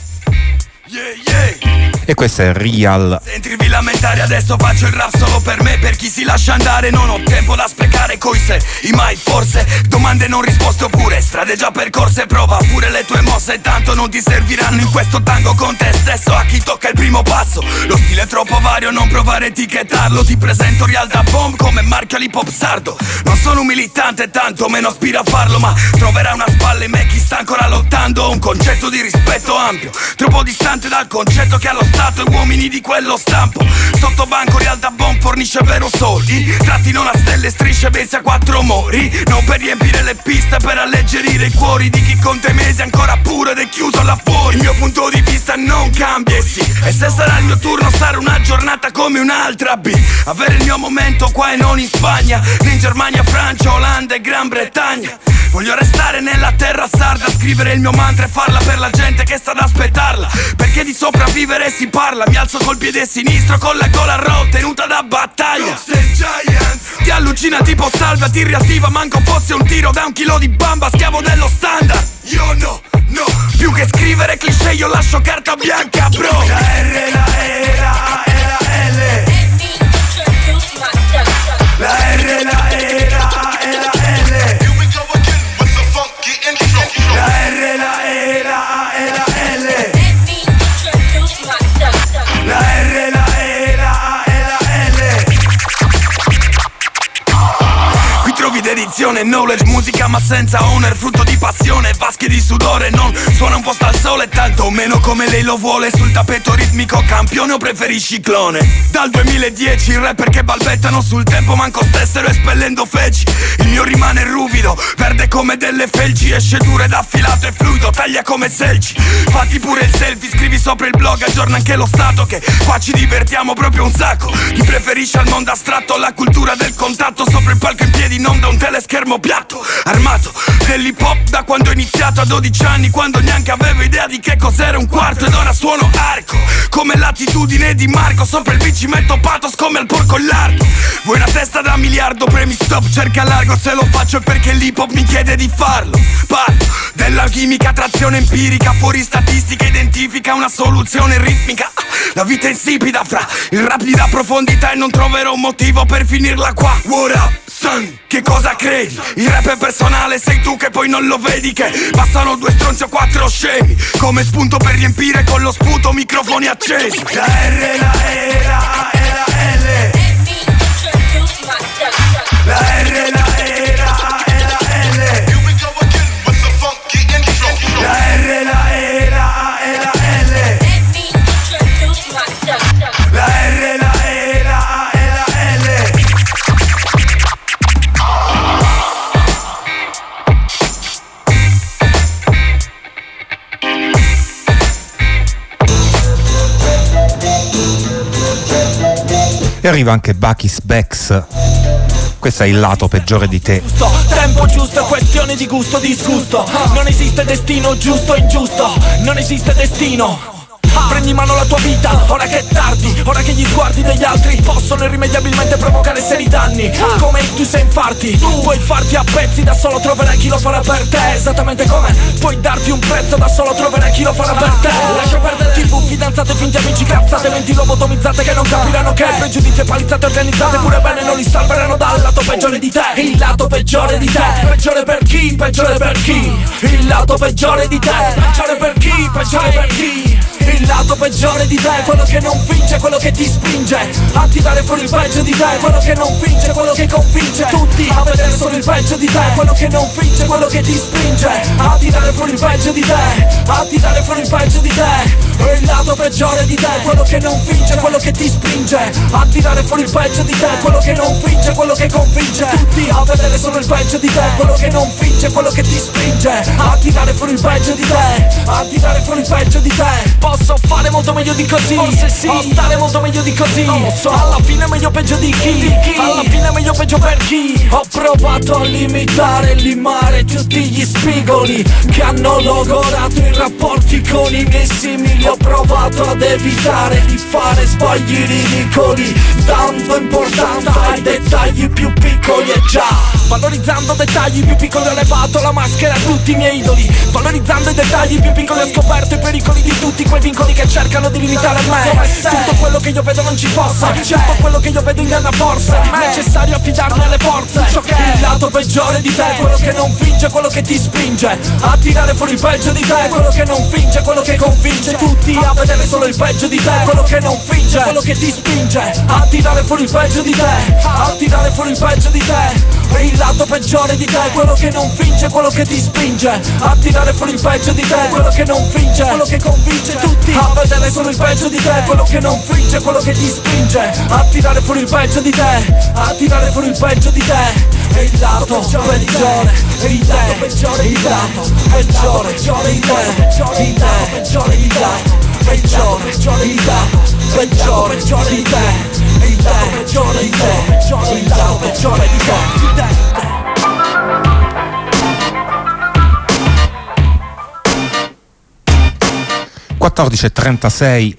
E questo è Real. Sentirvi lamentare adesso faccio il rap solo per me, per chi si lascia andare, non ho tempo da sprecare coi se, i mai forse, domande non risposte oppure strade già percorse, prova pure le tue mosse, tanto non ti serviranno in questo tango con te stesso, a chi tocca il primo passo, lo stile è troppo vario, non provare a etichettarlo, ti presento Real da Bomb come marchio all'hip hop sardo, non sono un militante tanto meno aspiro a farlo, ma troverà una spalla in me chi sta ancora lottando, un concetto di rispetto ampio, troppo distante dal concetto che allo Stato e uomini di quello stampo. Sotto banco Real da Bomb fornisce vero soldi, tratti non a stelle strisce bensì a quattro mori, non per riempire le piste, per alleggerire i cuori di chi conta i mesi ancora puro ed è chiuso là fuori. Il mio punto di vista non cambia e sì, e se sarà il mio turno sarà una giornata come un'altra B, avere il mio momento qua e non in Spagna, né in Germania, Francia, Olanda e Gran Bretagna. Voglio restare nella terra sarda, scrivere il mio mantra e farla per la gente che sta ad aspettarla, perché di sopravvivere si parla. Mi alzo col piede sinistro con la gola rotta tenuta da battaglia. Ti allucina tipo salva, ti riattiva manco fosse un tiro da un chilo di bamba, schiavo dello standard. Io no, no, più che scrivere cliché io lascio carta bianca, bro. La R, la E, la A e la L. La R, la E, la A e la L. La R, la E, la A e la L. La R, la E, la A e la L. Qui trovi dedizione, knowledge, musica ma senza owner, frutto di passione, vasche di sudore, non suona un po' sta al sole, tanto meno come lei lo vuole, sul tappeto ritmico campione o preferisci clone? Dal duemiladieci i rapper che balbettano sul tempo manco stessero espellendo feci, il mio rimane ruvido, verde come delle felci, esce duro ed affilato e fluido, taglia come selci, fatti pure il selfie, scrivi sopra il blog, aggiorna anche lo stato che qua ci divertiamo proprio un sacco, chi preferisce al mondo astratto la cultura del contatto, sopra il palco in piedi non da un teleschermo piatto, armato dell'hip hop da quando ho iniziato a dodici anni, quando neanche avevo idea di che cos'era un quarto, ed ora suono arco come l'attitudine di Marco, sopra il bici metto pathos come al porco il lardo, vuoi una testa da miliardo, premi stop, cerca largo, se lo faccio è perché l'hip hop mi chiede di farlo, parlo della chimica, trazione empirica, fuori statistica, identifica una soluzione ritmica, la vita è insipida fra il rap gli dà profondità e non troverò un motivo per finirla qua. What up, son? Che cosa credi? Il rap è personale, sei tu che poi non lo vedi, che bastano due stronzi o quattro scemi come spunto per riempire con lo sputo microfoni accesi. La R, la E, la A e la L. La R, la E, la A e la L. La R, la E, la A e la L. La R, la E, la A e la L. E arriva anche Bakis Bex. Questo è il lato peggiore di te. Tempo giusto, questione di gusto, disgusto. Non esiste destino giusto o ingiusto. Non esiste destino. Prendi in mano la tua vita, ora che è tardi, ora che gli sguardi degli altri possono irrimediabilmente provocare seri danni. Come tu sei infarti, tu puoi farti a pezzi, da solo troverai chi lo farà per te. Esattamente come puoi darti un prezzo, da solo troverai chi lo farà per te. Lascia perdere tivù, fidanzate, finti amici, cazzate, menti lobotomizzate che non capiranno che pregiudizi e palizzate organizzate pure bene non li salveranno dal lato peggiore di te. Il lato peggiore di te, peggiore per chi, peggiore per chi. Il lato peggiore di te, peggiore per chi, peggiore per chi. Il lato peggiore di te, quello che non vince, quello che ti spinge a tirare fuori il peggio di te, quello che non vince, quello che convince tutti a vedere solo il peggio di te, quello che non vince, quello che ti spinge a tirare fuori il peggio di te, a tirare fuori il peggio di te. Il lato peggiore di te, quello che non vince, quello che ti spinge a tirare fuori il peggio di te, quello che non vince, quello che convince tutti a vedere solo il peggio di te, quello che non vince, quello che ti spinge a tirare fuori il peggio di te, a tirare fuori il peggio di te. Posso fare molto meglio di così, forse sì, o stare molto meglio di così, non lo so. Alla fine è meglio peggio di chi, di chi? Alla fine è meglio peggio per chi. Ho provato a limitare e limare tutti gli spigoli che hanno logorato i rapporti con i miei simili. Ho provato ad evitare di fare sbagli ridicoli, dando importanza ai dettagli più piccoli. E già valorizzando dettagli più piccoli ho levato la maschera a tutti tutti i miei idoli, valorizzando i dettagli più piccoli. Ho scoperto i pericoli di tutti quei vincoli che cercano di limitare me. Tutto quello che io vedo non ci fossa, tutto quello che io vedo inganna forse. È necessario affidarmi alle forze. Ciò che è il lato peggiore di te, quello che non finge, quello che ti spinge a tirare fuori il peggio di te, quello che non finge, quello che convince tutti a vedere solo il peggio di te, quello che non finge, quello che ti spinge a tirare fuori il peggio di te, a tirare fuori il peggio di te. È il lato peggiore di te, quello che non finge, quello che ti spinge a tirare fuori il peggio di te, quello che non finge, quello che convince tutti a vedere solo il peggio di te, quello che non finge, quello che ti spinge a tirare fuori il peggio di te, a tirare fuori il peggio di te. È il lato peggiore di te, è il lato peggiore di te, peggiore di te, il lato peggiore di te, peggiore di te, peggiore di te, il lato peggiore di te, il lato peggiore di te. quattordici e trentasei.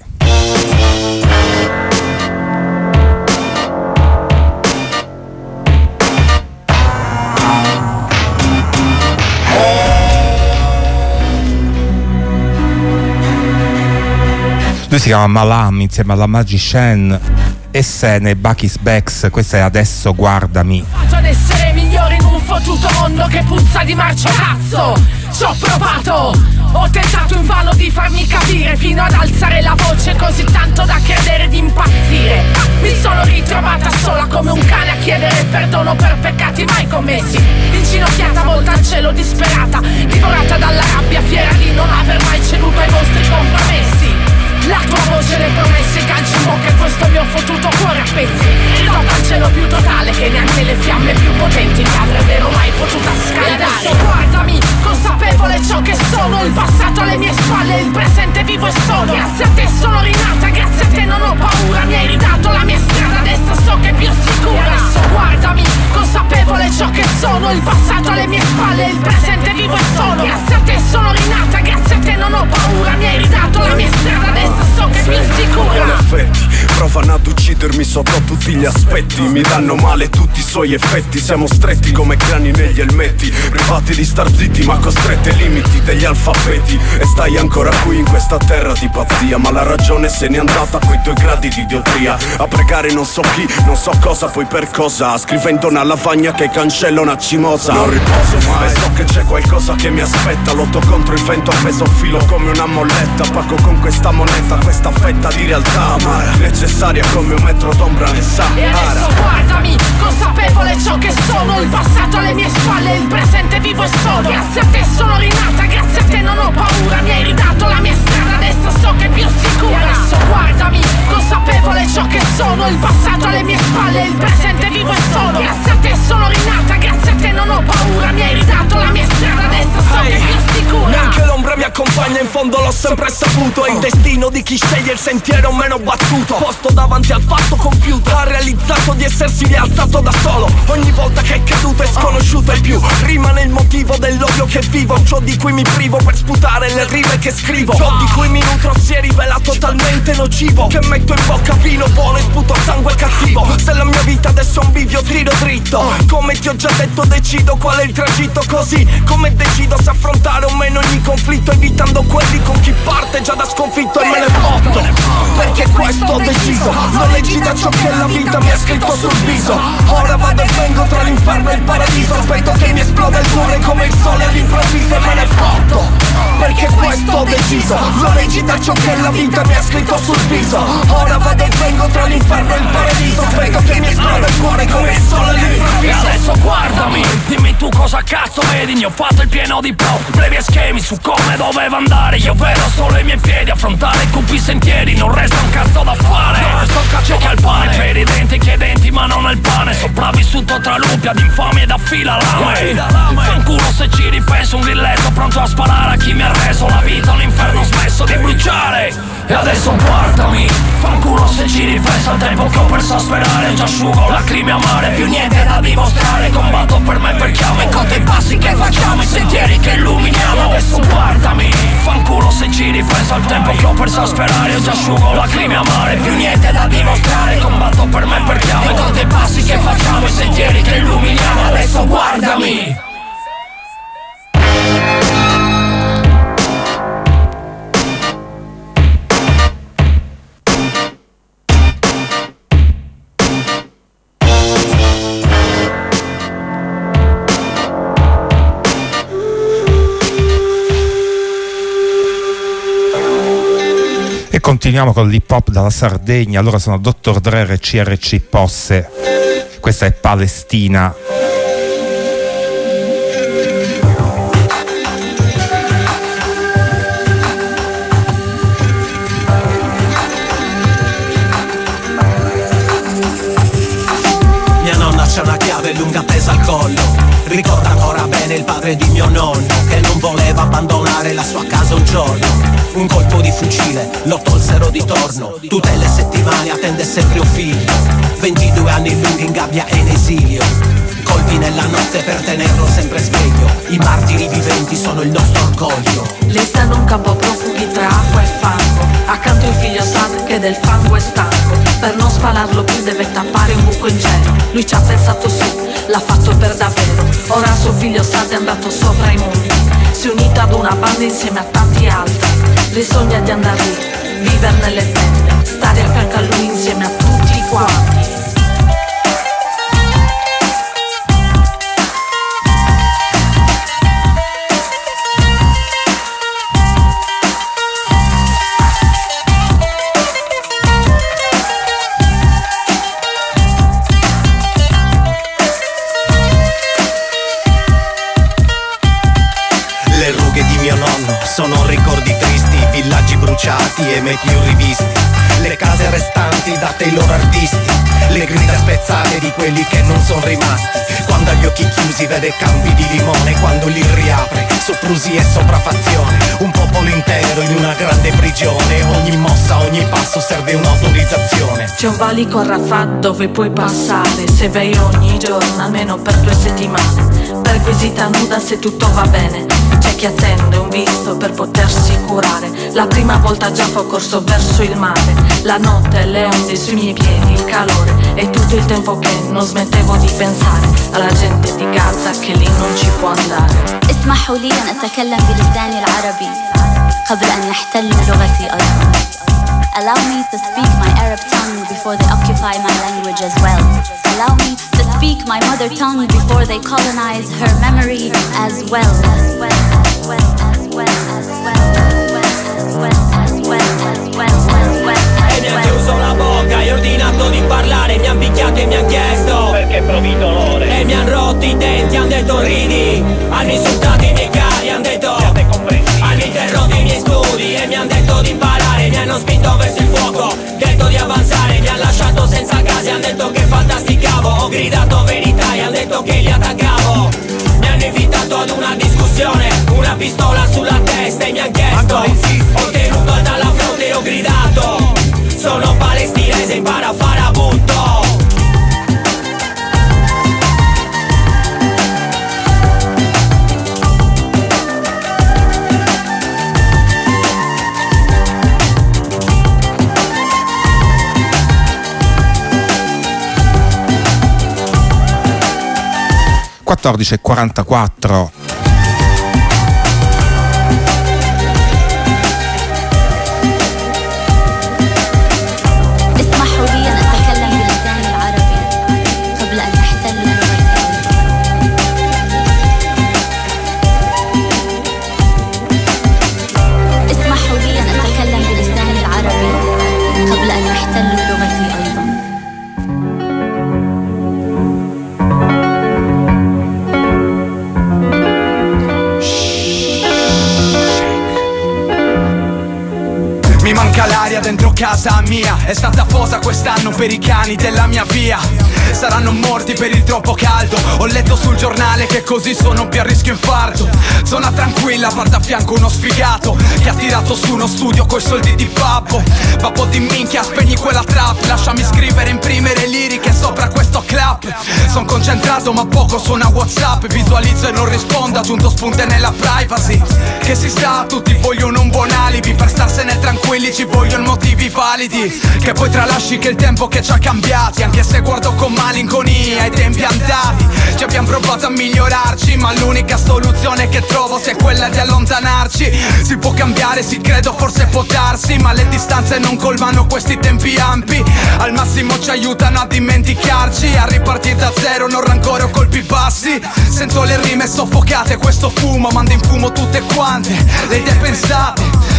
Lui si chiama Malam insieme alla Magician e Sene, Bucky's Backs. Questa è Adesso Guardami. Faccio ad essere migliore in un fottuto mondo che puzza di marcio cazzo. Ci ho provato, ho tentato invano di farmi capire, fino ad alzare la voce così tanto da credere di impazzire. Mi sono ritrovata sola come un cane a chiedere perdono per peccati mai commessi, inginocchiata, volta al cielo disperata, divorata dalla rabbia, fiera di non aver mai ceduto ai vostri compromessi. La tua voce, le promesse, i calci in bocca e questo mio fottuto cuore a pezzi. Ridotto al cielo più totale che neanche le fiamme più potenti mi avrebbero mai potuta scaldare. Adesso guardami, consapevole ciò che sono, il passato alle mie spalle, il presente vivo e sono. Grazie a te sono rinata, grazie a te non ho paura, mi hai ridato la mia strada, adesso so che è più sicura. Adesso guardami, consapevole ciò che sono, il passato alle mie spalle, il presente vivo e sono. Grazie a te sono rinata, grazie a te non ho paura, mi hai ridato la mia strada, adesso so che è più sicura. In effetti, provano ad uccidermi sotto tutti gli aspetti, mi danno male tutti i suoi effetti. Siamo stretti come crani negli elmetti, privati di star zitti ma costretti ai limiti degli alfabeti. E stai ancora qui in questa terra di pazzia, ma la ragione se n'è andata coi tuoi gradi di idiotria. A pregare non so chi, non so cosa, poi per cosa, scrivendo una lavagna che cancella una cimosa. Non riposo mai, e so che c'è qualcosa che mi aspetta. Lotto contro il vento appeso a filo come una molletta. Pago con questa moneta questa fetta di realtà amara, necessaria come un metro d'ombra nel Sahara. E adesso guardami, consapevole ciò che sono, il passato alle mie spalle, il presente vivo e sono. Grazie a te sono rinata, grazie a te non ho paura, mi hai ridato la mia strada, adesso so che è più sicura. E adesso guardami, consapevole ciò che sono, il passato alle mie spalle, il presente vivo e sono. Grazie a te sono rinata, grazie a te non ho paura, mi hai ridato la mia strada, adesso so che è più sicura. Neanche l'ombra mi accompagna, in fondo l'ho sempre saputo, è il destino di chi sceglie il sentiero meno battuto. Posto davanti al fatto compiuto, ha realizzato di essersi rialzato da solo. Ogni volta che è caduto è sconosciuto e più rimane il motivo dell'odio che vivo. Ciò di cui mi privo per sputare le rime che scrivo, ciò di cui mi nutro si è rivelato talmente nocivo che metto in bocca vino buono e sputo sangue cattivo. Se la mia vita adesso è un bivio tiro dritto, come ti ho già detto decido qual è il tragitto, così come decido se affrontare o meno ogni conflitto, evitando quelli con chi parte già da sconfitto e me ne fotto. Perché questo ho deciso, non leggi da ciò che la vita mi ha scritto sul viso. Ora vado e vengo tra l'inferno e il paradiso, aspetto che mi esploda il cuore come il sole all'improvviso e me ne fotto. Perché questo ho deciso, non leggi da ciò che la vita mi ha scritto sul viso. Ora vado e vengo tra l'inferno e il paradiso, aspetto che mi esploda il cuore come il sole all'improvviso. E adesso guardami, dimmi tu cosa cazzo vedi, ne ho fatto il pieno di problemi e schemi su come dovevo andare. Io vedo solo i miei piedi, affrontare i cupi sentieri, non resta un cazzo da fare. C'è che ha il pane per i denti chiedenti ma non ha il pane, sopravvissuto tra lupi ad infamia ed affila lame. Fanculo se ci ripenso, un grilletto pronto a sparare a chi mi ha reso la vita un inferno smesso di bruciare. E adesso guardami, fanculo se ci ripenso al tempo che ho perso a sperare. Già asciugo lacrime amare, più niente da dimostrare. Combatto per me perché amo e conto i passi che facciamo, i sentieri che illuminiamo. E adesso guardami, fanculo se ci ripenso al tempo che ho perso a sperare. Già asciugo lacrime amare, più niente da dimostrare. Combatto per me perché amo e conto i passi che facciamo, i sentieri che illuminiamo. Adesso guardami. Continuiamo con l'hip hop dalla Sardegna, loro sono dottor Dre e C R C Posse, questa è Palestina. Mia nonna c'ha una chiave lunga tesa al collo, ricorda ancora bene il padre di mio nonno che non voleva abbandonare la sua casa un giorno. Un colpo di fucile lo tolsero di torno, tutte le settimane attende sempre un figlio. ventidue anni lunghi in gabbia e in esilio, colpi nella notte per tenerlo sempre sveglio. I martiri viventi sono il nostro orgoglio. Lei sta in un campo profughi tra acqua e fango, accanto il figlio Sad che del fango è stanco. Per non spalarlo più deve tappare un buco in cielo. Lui ci ha pensato su, l'ha fatto per davvero. Ora suo figlio Sad è andato sopra i mondi, si è unito ad una banda insieme a tanti altri. Lei sogna di andare lì, vivere nelle tende, stare a fianco a lui insieme a tutti quanti. Le rughe di mio nonno sono ricordi tristi, villaggi bruciati e mai più rivisti, le case restanti date ai loro artisti, le grida spezzate di quelli che non sono rimasti. Quando ha gli occhi chiusi vede campi di limone, quando li riapre soprusi e sopraffazione. Un popolo intero in una grande prigione, ogni mossa, ogni passo serve un'autorizzazione. C'è un valico a Rafah dove puoi passare se vai ogni giorno almeno per due settimane, per visita nuda se tutto va bene. C'è chi attende un visto per potersi curare. La prima volta già ho corso verso il mare, la notte, le onde sui miei piedi, il calore e tutto il tempo che non smettevo di pensare alla gente di Gaza che lì non ci può andare. اسمحوا لي أن أتكلم بلساني العربي قبل أن يحتلوا لغتي أيضا. Allow me to speak my Arab tongue before they occupy my language as well. Allow me to speak my mother tongue before they colonize her memory as well. As well, as well, as well, as well, as well, as well, as well. E mi ha chiuso la bocca, e ho ordinato di parlare, mi han picchiato e mi han chiesto perché provi dolore. E mi han rotto i denti, han detto ridi, hanno insultato i miei cari, han detto hanno interrotto i miei studi e mi han detto di imparare, mi hanno spinto verso il fuoco, detto di avanzare, mi han lasciato senza case, han detto che fantasticavo, ho gridato verità e han detto che li attaccavo. Mi hanno invitato ad una discussione, una pistola sulla testa e mi han chiesto, ho tenuto alta la fronte e ho gridato, sono palestinese, impara a fare a butto. quattordici e quarantaquattro. اسمحوا لي أن أتكلم بلساني العربي قبل أن يحتلوا لغتي. اسمحوا لي أن أتكلم بلساني العربي قبل أن يحتلوا لغتي أيضا. Mi manca l'aria dentro casa mia, è stata fosa quest'anno per i cani della mia via. Saranno morti per il troppo caldo, ho letto sul giornale che così sono più a rischio infarto. Zona tranquilla, guarda a fianco uno sfigato che ha tirato su uno studio coi soldi di Babbo. Babbo di minchia, spegni quella trap, lasciami scrivere, imprimere liriche sopra questo clap. Son concentrato ma poco suona WhatsApp, visualizzo e non rispondo, aggiunto spunte nella privacy. Che si sa, tutti vogliono un buon alibi, per starsene tranquilli ci vogliono motivi validi. Che poi tralasci che il tempo che ci ha cambiati, anche se guardo con malinconia ai tempi andati. Ci abbiamo provato a migliorarci, ma l'unica soluzione che trovo sia quella di allontanarci. Si può cambiare, sì credo, forse può darsi, ma le distanze non colmano questi tempi ampi. Al massimo ci aiutano a dimenticarci, a ripartire da zero, non rancore o colpi bassi. Sento le rime soffocate, questo fumo manda in fumo tutte quante le idee pensate.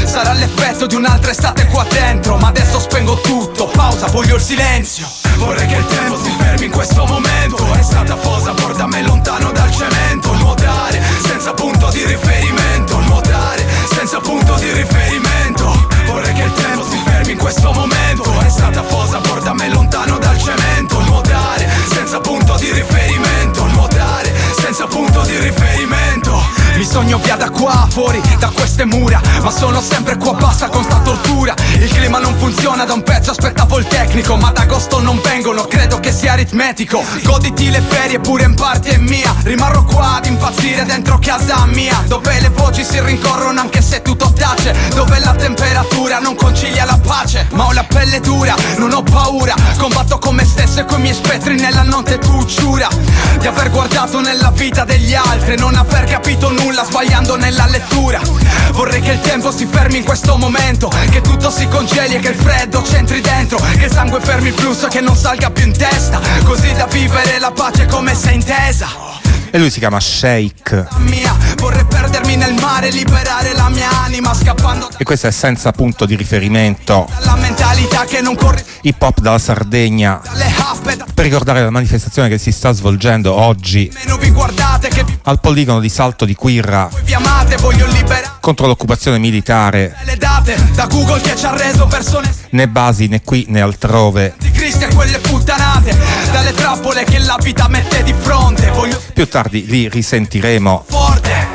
sarà l'effetto di un'altra estate qua dentro. Ma adesso spengo tutto, pausa, voglio il silenzio. Vorrei che il tempo si fermi in questo momento. È stata fosa, portami lontano dal cemento. Nuotare senza punto di riferimento. Nuotare senza punto di riferimento. Vorrei che il tempo si fermi in questo momento. È stata fosa, portami lontano dal cemento. Nuotare senza punto di riferimento. Nuotare senza punto di riferimento. Mi sogno via da qua, fuori da queste mura, ma sono sempre qua bassa con sta tortura. Il clima non funziona, da un pezzo aspettavo il tecnico, ma ad agosto non vengono, credo che sia aritmetico. Goditi le ferie, pure in parte è mia. Rimarrò qua ad impazzire dentro casa mia, dove le voci si rincorrono anche se tutto tace, dove la temperatura non concilia la pace. Ma ho la pelle dura, non ho paura, combatto con me stesso e coi miei spettri nella notte. Tu giura di aver guardato nella vita degli altri, non aver capito nulla sbagliando nella lettura. Vorrei che il tempo si fermi in questo momento, che tutto si congeli e che il freddo c'entri dentro, che il sangue fermi il flusso e che non salga più in testa, così da vivere la pace come se intesa. E lui si chiama Shake. Mia, vorrei perdermi nel mare, liberare la mia anima scappando. E questo è senza punto di riferimento. La mentalità che non corre. Hip hop dalla Sardegna. Per ricordare la manifestazione che si sta svolgendo oggi vi guardate che al poligono di Salto di Quirra vi amate, voglio liberare contro l'occupazione militare. Le date da Google che ci ha reso persone né basi né qui né altrove. Di Cristo e quelle puttanate dalle trappole che la vita mette di fronte. Voglio più tardi li risentiremo. Forte.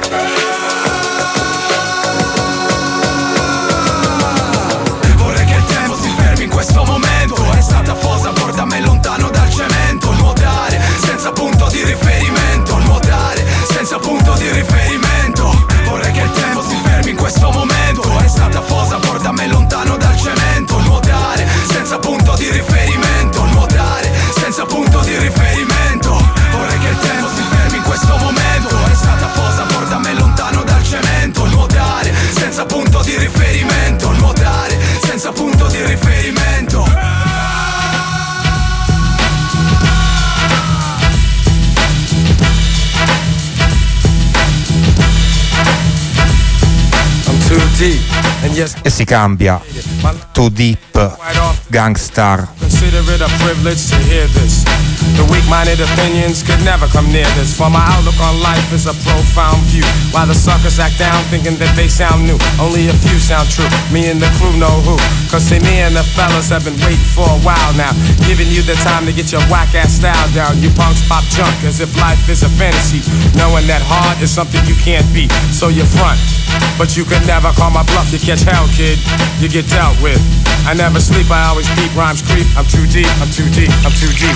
Vorrei che il tempo si fermi in questo momento. È stata fosa, portami lontano dal cemento. Nuotare senza punto di riferimento. Nuotare senza punto di riferimento. Vorrei che il tempo si fermi in questo momento. È stata fosa, portami lontano dal cemento. Nuotare senza punto di riferimento. Nuotare senza punto di riferimento. Vorrei che il tempo si fermi in questo momento. È stata fosa, portami lontano dal cemento. Nuotare senza punto di riferimento. Nuotare senza punto di riferimento. E si cambia. Too Deep, Gangstar. Consider it a privilege to hear this. The weak-minded opinions could never come near this. For my outlook on life is a profound view. While the suckers act down thinking that they sound new. Only a few sound true, me and the crew know who. Cause see, me and the fellas have been waiting for a while now, giving you the time to get your whack-ass style down. You punks pop junk as if life is a fantasy, knowing that hard is something you can't beat. So you front, but you can never call my bluff. You catch hell, kid, you get dealt with. I never sleep, I always deep rhymes creep. I'm too deep, I'm too deep, I'm too deep.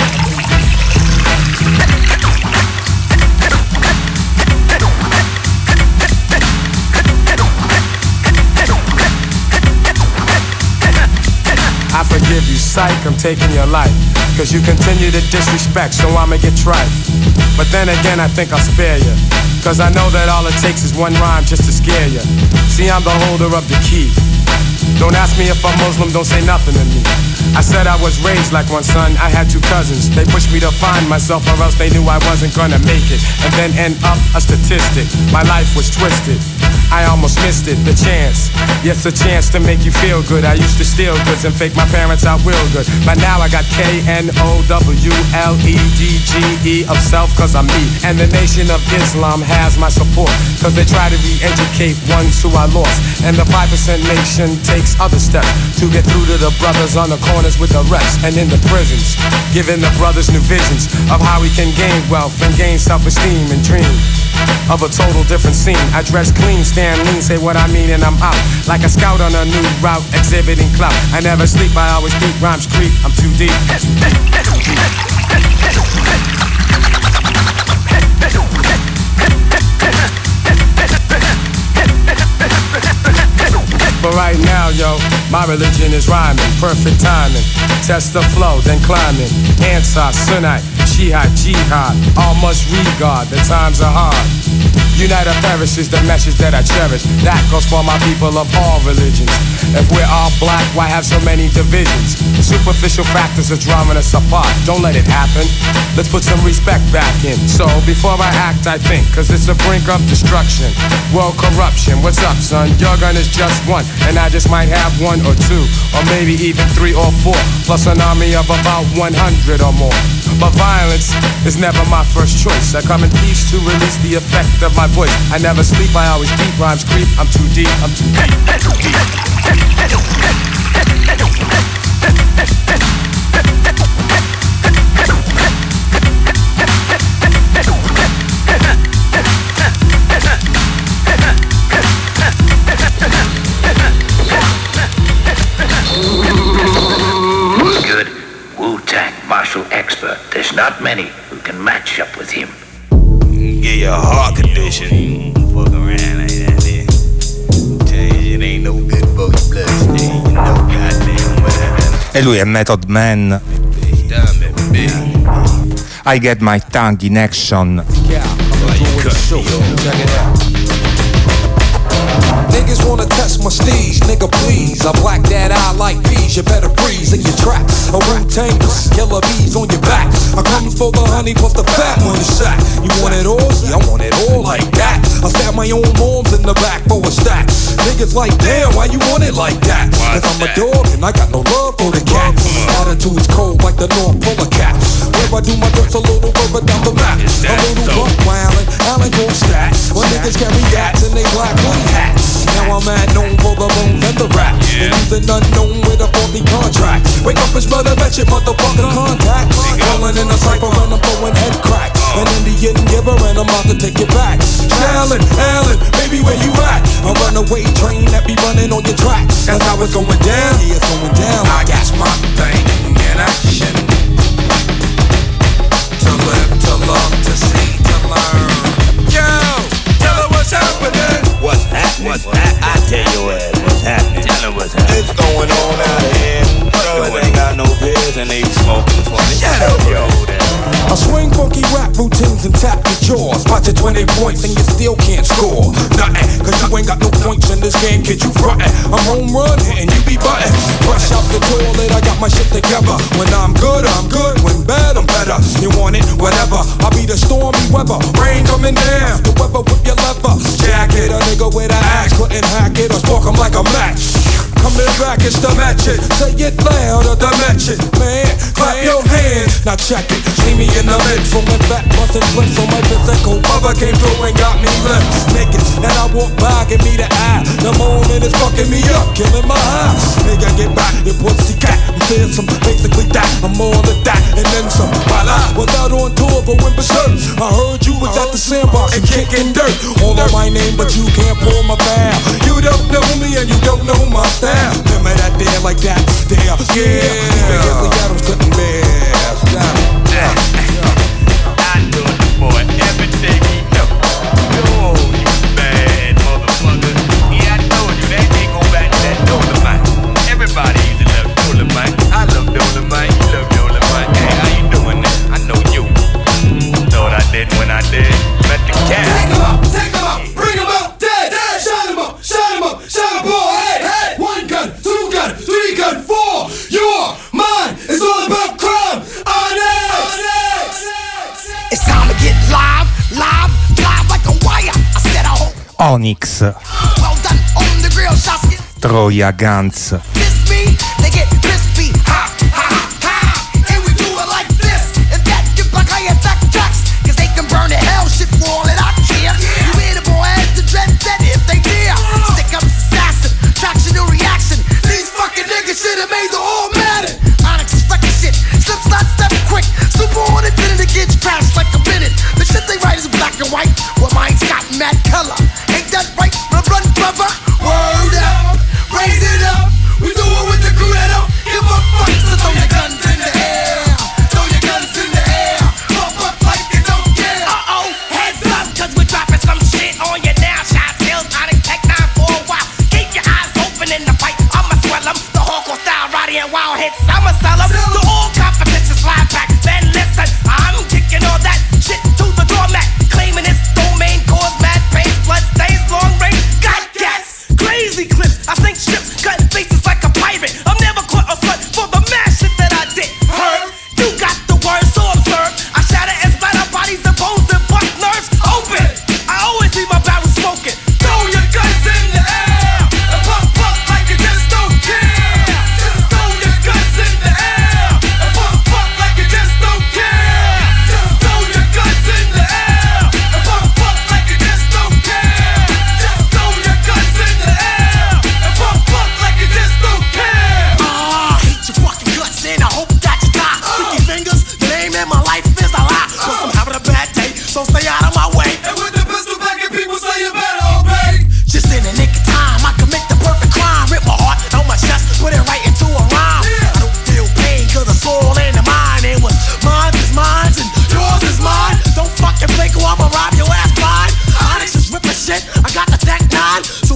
I forgive you, psych, I'm taking your life. Cause you continue to disrespect, so I'ma get trife. But then again, I think I'll spare you. Cause I know that all it takes is one rhyme just to scare you. See, I'm the holder of the key. Don't ask me if I'm Muslim, don't say nothing to me. I said I was raised like one son, I had two cousins. They pushed me to find myself or else they knew I wasn't gonna make it. And then end up a statistic, my life was twisted. I almost missed it, the chance. Yes, a chance to make you feel good. I used to steal goods and fake my parents out real good. But now I got K N O W L E D G E of self cause I'm me. And the Nation of Islam has my support. Cause they try to re-educate ones who I lost. And the five percent nation takes other steps to get through to the brothers on the corners with the reps and in the prisons, giving the brothers new visions of how we can gain wealth and gain self-esteem and dream of a total different scene. I dress clean, stand lean, say what I mean and I'm out like a scout on a new route, exhibiting clout. I never sleep, I always deep rhymes creep. I'm too deep. But right now, yo, my religion is rhyming, perfect timing. Test the flow, then climbing. Answer, Sunnite, Shiite, Jihad. All must regard, the times are hard. Unite or perish is the message that I cherish. That goes for my people of all religions. If we're all black, why have so many divisions? The superficial factors are drawing us apart. Don't let it happen. Let's put some respect back in. So before I act, I think, cause it's a brink of destruction. World corruption, what's up, son? Your gun is just one, and I just might have one or two, or maybe even three or four, plus an army of about one hundred or more. But violence is never my first choice. I come in peace to release the effect of my voice. I never sleep, I always beat rhymes creep. I'm too deep, I'm too deep. Who's good? Wu-Tang, martial expert. There's not many who can match up with him. Get your heart condition. Fuck around like that, then. Tell you it ain't no good for your bloodstream. You know, goddamn well. E lui è Method Man. I Get My Tongue in Action. Niggas wanna test my steez, nigga please. I black that eye like peas, you better freeze in your tracks. A Wu-Tang, killer bees on your back. I come for the honey plus the fat money sack. You want it all? Yeah, I want it all like that. I stab my own moms in the back for a stack. Niggas like, damn, why you want it like that? Cause I'm a dog and I got no love for the cat. Attitude's cold like the North Polar Cat. Where I do my dirt a little further down the map. A little buck wildin', Allen gon' stack. When niggas carry gats and they black hoodie hats. Now I'm at known for the bones and the rap. Yeah. And using unknown with a faulty contract. Wake up and smell the wretched motherfucking contact. Rolling in a cypher and I'm throwing head cracks. An Indian giver and I'm about to take it back. Allen, Allen, baby where you at? A runaway train that be running on your track. That's how it's going down, yeah it's going down. I got my thing in action. To live, to love, to see, to learn. Yo, tell her what's happening. What's happening? What's happening? I tell you what, what's happening. Tell her what's happening. It's going on out here. Brothers ain't got no pills and they smoking for me. Shut up, yo. I swing funky rap routines and tap your jaws. Spot your twenty points and you still can't score nothing. Cause you ain't got no points in this game, kid, you frontin'. I'm home run hitting, you be buttin'. Fresh out the toilet, I got my shit together. When I'm good, I'm good. When bad, I'm better. You want it, whatever. I'll be the stormy weather. Rain coming down, the weather whip your leather. Jacket, a nigga with an axe. Couldn't hack it or spark him like a match. Coming back, it's the match it. Say it loud or the match it. Man, clap your hands, now check it. See me in the mix, rolling back, bustin' flips on my physical. Mother came through and got me lips naked. And I walk by, give me the eye. The moment is fucking me up, killing my high. Nigga, get back, your pussy cat. I'm fearsome, basically that. I'm more than that, and then some. While I was out on tour, but went berserk. I heard you was at the sandbox and kicking dirt. All of my name, but you can't pull my foul. You don't know me and you don't know my style. Remember that there like that, there, yeah. Even Grizzly Adams couldn't bear. Yeah. I know the boy, everything he know. Yo, you bad motherfucker. Yeah, I told you that ain't gon' back to that Dolomite. Everybody used to love Dolomite. I love Dolomite, you love Dolomite. Hey, how you doing there? I know you. Thought I did when I did. Met the cat. Take him up, take him up, bring him up, dead, dead. Shot him up, shot him up, shot him up, hey, hey. One gun, two gun, three gun, four. Your mind is all about crime. Onyx. It's time to get live, live, live like a wire. I said I hope. Onyx. Well done on the grill shots. Troia Guns. Miss me, they get crispy. Ha, ha, ha. And we do it like this. And that get back how you attack tracks. Cause they can burn the hell shit for all that I care. You hear the boy has to dread that if they dare. Stick up assassin, traction or reaction. These fucking niggas should have made the whole matter. Onyx is fucking shit. Slip, slide, step quick. Super on it, did it gets crashed like a minute. The shit they write is black and white. Well, mine's got mad color. Ain't that right? Run, run, brother. Word up. Raise it up. We do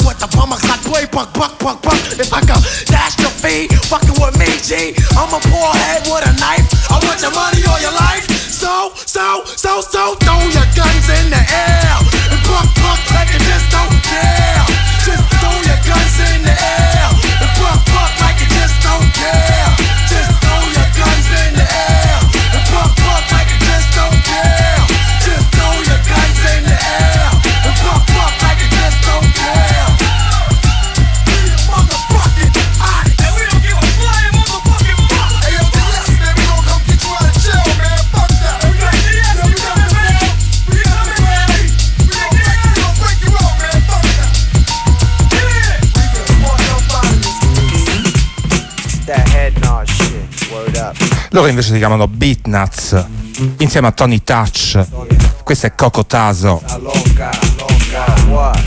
with the bummer, I play buck, buck, buck, buck. If I can dash your feet, fucking with me, G. I'm a poor head with a knife. I want your money or your life. So, so, so, so, throw your guns in the air and buck, buck like you just don't care. Just throw your guns in the air and buck, buck like you just don't care. Just throw your guns in the air and buck, buck like you just don't care. Just throw your guns in the air and buck, buck like you just don't care. Motherfucking I and we don't give a flying motherfucking fuck. Hey yo, yes, man, we gon' come get you out of jail, man. Fuck that. We got the yes, we coming, man. We coming, man. We gon' break you, we gon' break you out, man. Fuck that. Yeah. We can fuck up out of this. That head nod shit. Word up. Loro invece si chiamano Beatnuts insieme a Tony Touch. Questo è Coco Taso. La loca, loca, what?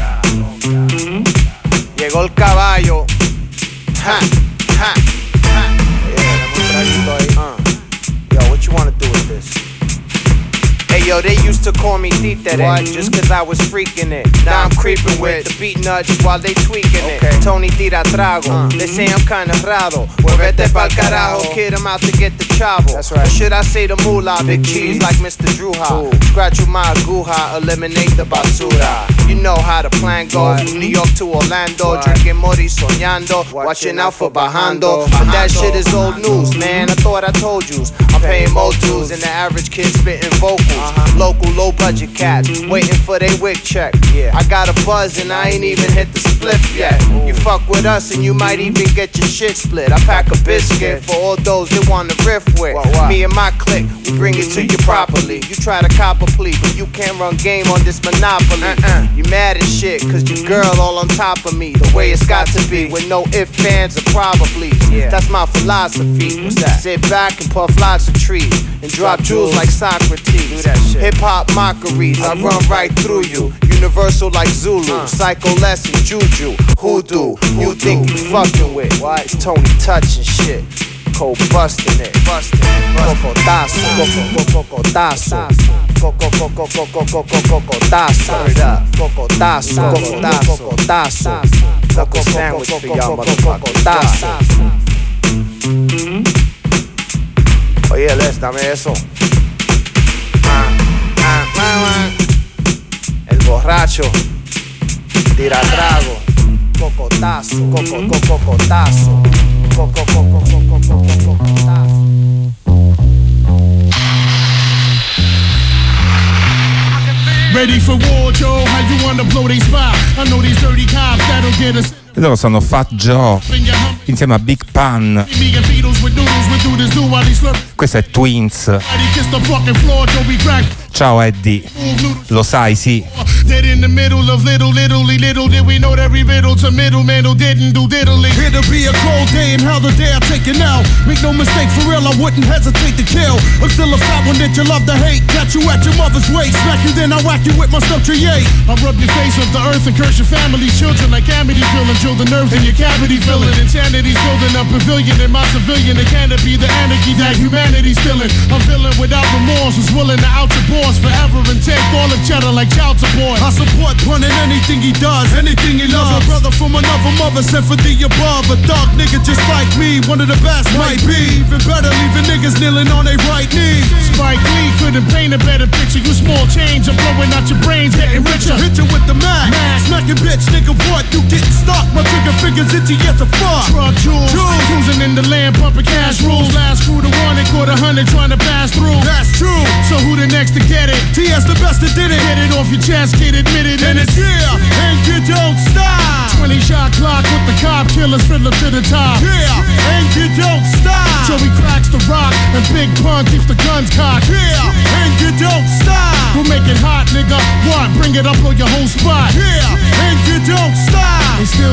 Llegó el caballo. Ha, ha, ha. Yeah, dame un traguito ahí. Uh. Yo, what you wanna do with this? Hey yo, they used to call me Títere, just cause I was freaking it. Now I'm creeping with the beat nuts while they tweaking it. Tony tira trago, they say I'm kinda raro. Muévete pa'l carajo, kid, I'm out to get the chavo. That's right. Or should I say the moolah, big cheese like Mister Druha. Scratch with my aguja, eliminate the basura. You know how the plan goes, from New York to Orlando. Drinking mori soñando, watching out for bajando. But that shit is old news, man, I thought I told yous. I'm paying more dues than the average kid spitting vocals. Uh-huh. Local low budget cats waiting for their wig check. Yeah. I got a buzz and I ain't even hit the spliff yet. Ooh. You fuck with us and you might even get your shit split. I pack a biscuit for all those that wanna riff with. What, what? Me and my clique, we bring it to you properly. You try to cop a plea, but you can't run game on this monopoly. Uh-uh. You mad as shit cause your girl all on top of me. The way it's got to be with no ifs, fans, or probably. Yeah. That's my philosophy. What's that? Sit back and puff lots of trees and drop jewels like Socrates. Hip hop mockeries, I run right through you. Universal like Zulu, uh. Psycho less and Juju. Hoodoo, you think you fucking with? What? It's Tony Touch and shit. Cold bustin' it, bustin' it. Cocotazo, cocotazo, cocotazo, cocotazo, cocotazo. Coco sandwich for y'all motherfuckers. Oye, Les, dame eso. El borracho tira trago, cocotazo, coco, coco, cocotazo, coco, coco, coco, coco, cocotazo. Ready for war, Joe? How you wanna blow they spot? I know these dirty cops that'll get us. E loro sono Fat Joe insieme a Big Pun. Questo è Twins. Ciao Eddie, lo sai, sì. Dead in the middle of little, little, little did we know that every riddle to middleman who didn't do diddly. It'll be a cold day and how the day I take it now. Make no mistake, for real, I wouldn't hesitate to kill. I'm still a fat one that you love to hate. Got you at your mother's waist, smack you then I whack you with my stuff tree. I rub your face off the earth and curse your family's children like Amityville and drill the nerves in your cavity, filling. Insanity's building a pavilion in my civilian. It can't be the anarchy that humanity's feeling. I'm feeling without remorse, was willing to out your boss forever and take all the cheddar like child support. I support Pun in anything he does, anything he loves. A brother from another mother sent for the above. A dark nigga just like me, one of the best might be. Even better, leaving niggas kneeling on their right knee. Spike Lee couldn't paint a better picture. You small change, I'm blowing out your brains, getting richer. Hit you with the Mac, smacking bitch, nigga, what? You getting stuck, my trigger fingers itchy as a fuck. Truck jewels, cruising in the land, pumping cash rules. Last crew to one and quarter hundred trying to pass through. That's true, so who the next to get it? T S the best that did it. Get it off your chest, kid, admit it. And it's yeah, and you don't stop. twenty shot clock with the cop killers, fiddler to the top. Yeah, and you don't stop. Joey cracks the rock and Big Pun keeps the guns cocked. Yeah, and you don't stop. We'll make it hot, nigga. What? Bring it up on your whole spot. Yeah, and you don't stop. It's still one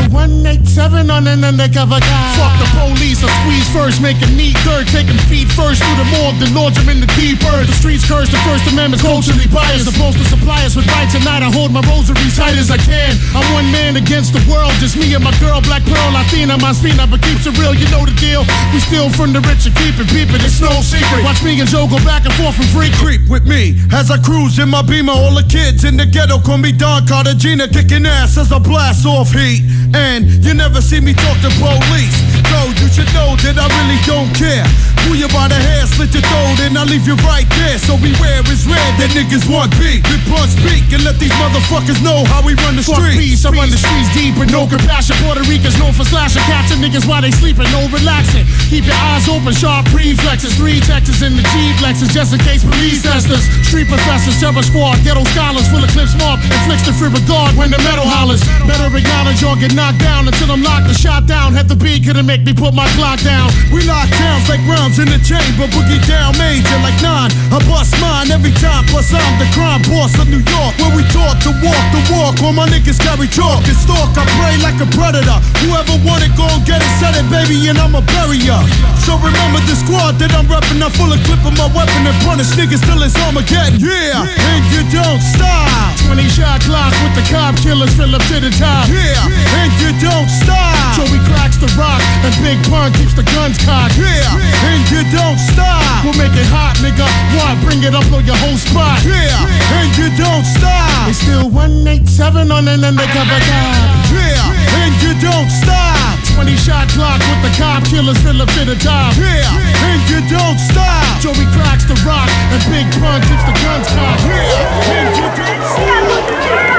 eight seven on an undercover guy. Fuck the police, I squeeze first, make a neat dirt, taking feet first through the morgue, then launch them in the deep earth. The streets curse, the First Amendment's culturally biased. Supposed to supply us with rights, tonight I hold my rosary tight as I can. I'm one man against the world, just me and my girl, Black Pearl, Latina, my spina, but keeps it real, you know the deal. We steal from the rich and keep it peeping, it's no secret. Watch me and Joe go back and forth from free. Creep with me as I cruise in my Beamer. All the kids in the ghetto call me Don Cartagena, kicking ass as I blast off heat. And you never see me talk to police, so you should know that I really don't care. Pull you by the hair, slit your throat, and I leave you right there. So beware, it's red that niggas want beat. Big blunt speak and let these motherfuckers know how we run the Fuck streets. peace, I run the streets deep with no compassion. Puerto Ricans known for slashing, catching niggas while they sleeping, no relaxing. Keep your eyes open, sharp reflexes. Three Texas in the G-Lexus, just in case police test us. Street professors, terror squad, ghetto scholars, full of clips mob, inflicts the free regard when the metal hollers. Better acknowledge or get knocked down until I'm locked and shot down. Had the beat, couldn't make me put my clock down. We lock towns like rounds in the chamber, boogie down major like nine. I bust mine every time, plus I'm the crime boss of New York, where we taught to walk the walk. All my niggas carry chalk and stalk, I pray like a predator. Whoever want it, go and get it, set it, baby, and I'ma bury ya. So remember the squad that I'm reppin', I'm full of clip of my weapon and punish niggas till it's Armageddon. Yeah, and you don't stop. twenty shot clock with the cop killers, fill up to the top. Yeah, and you don't stop. Joey cracks the rock and Big Pun keeps the guns cocked. Yeah, and you don't stop. We'll make it hot, nigga. What? Bring it up on your whole spot. Yeah, and you don't stop. It's still one eight seven on an undercover guy. Yeah, and you don't stop. twenty shot clock with the cop killers, fill up to the top. Yeah, and you don't stop. Joey cracks the rock and Big Pun keeps the guns cocked. Yeah, and you don't stop.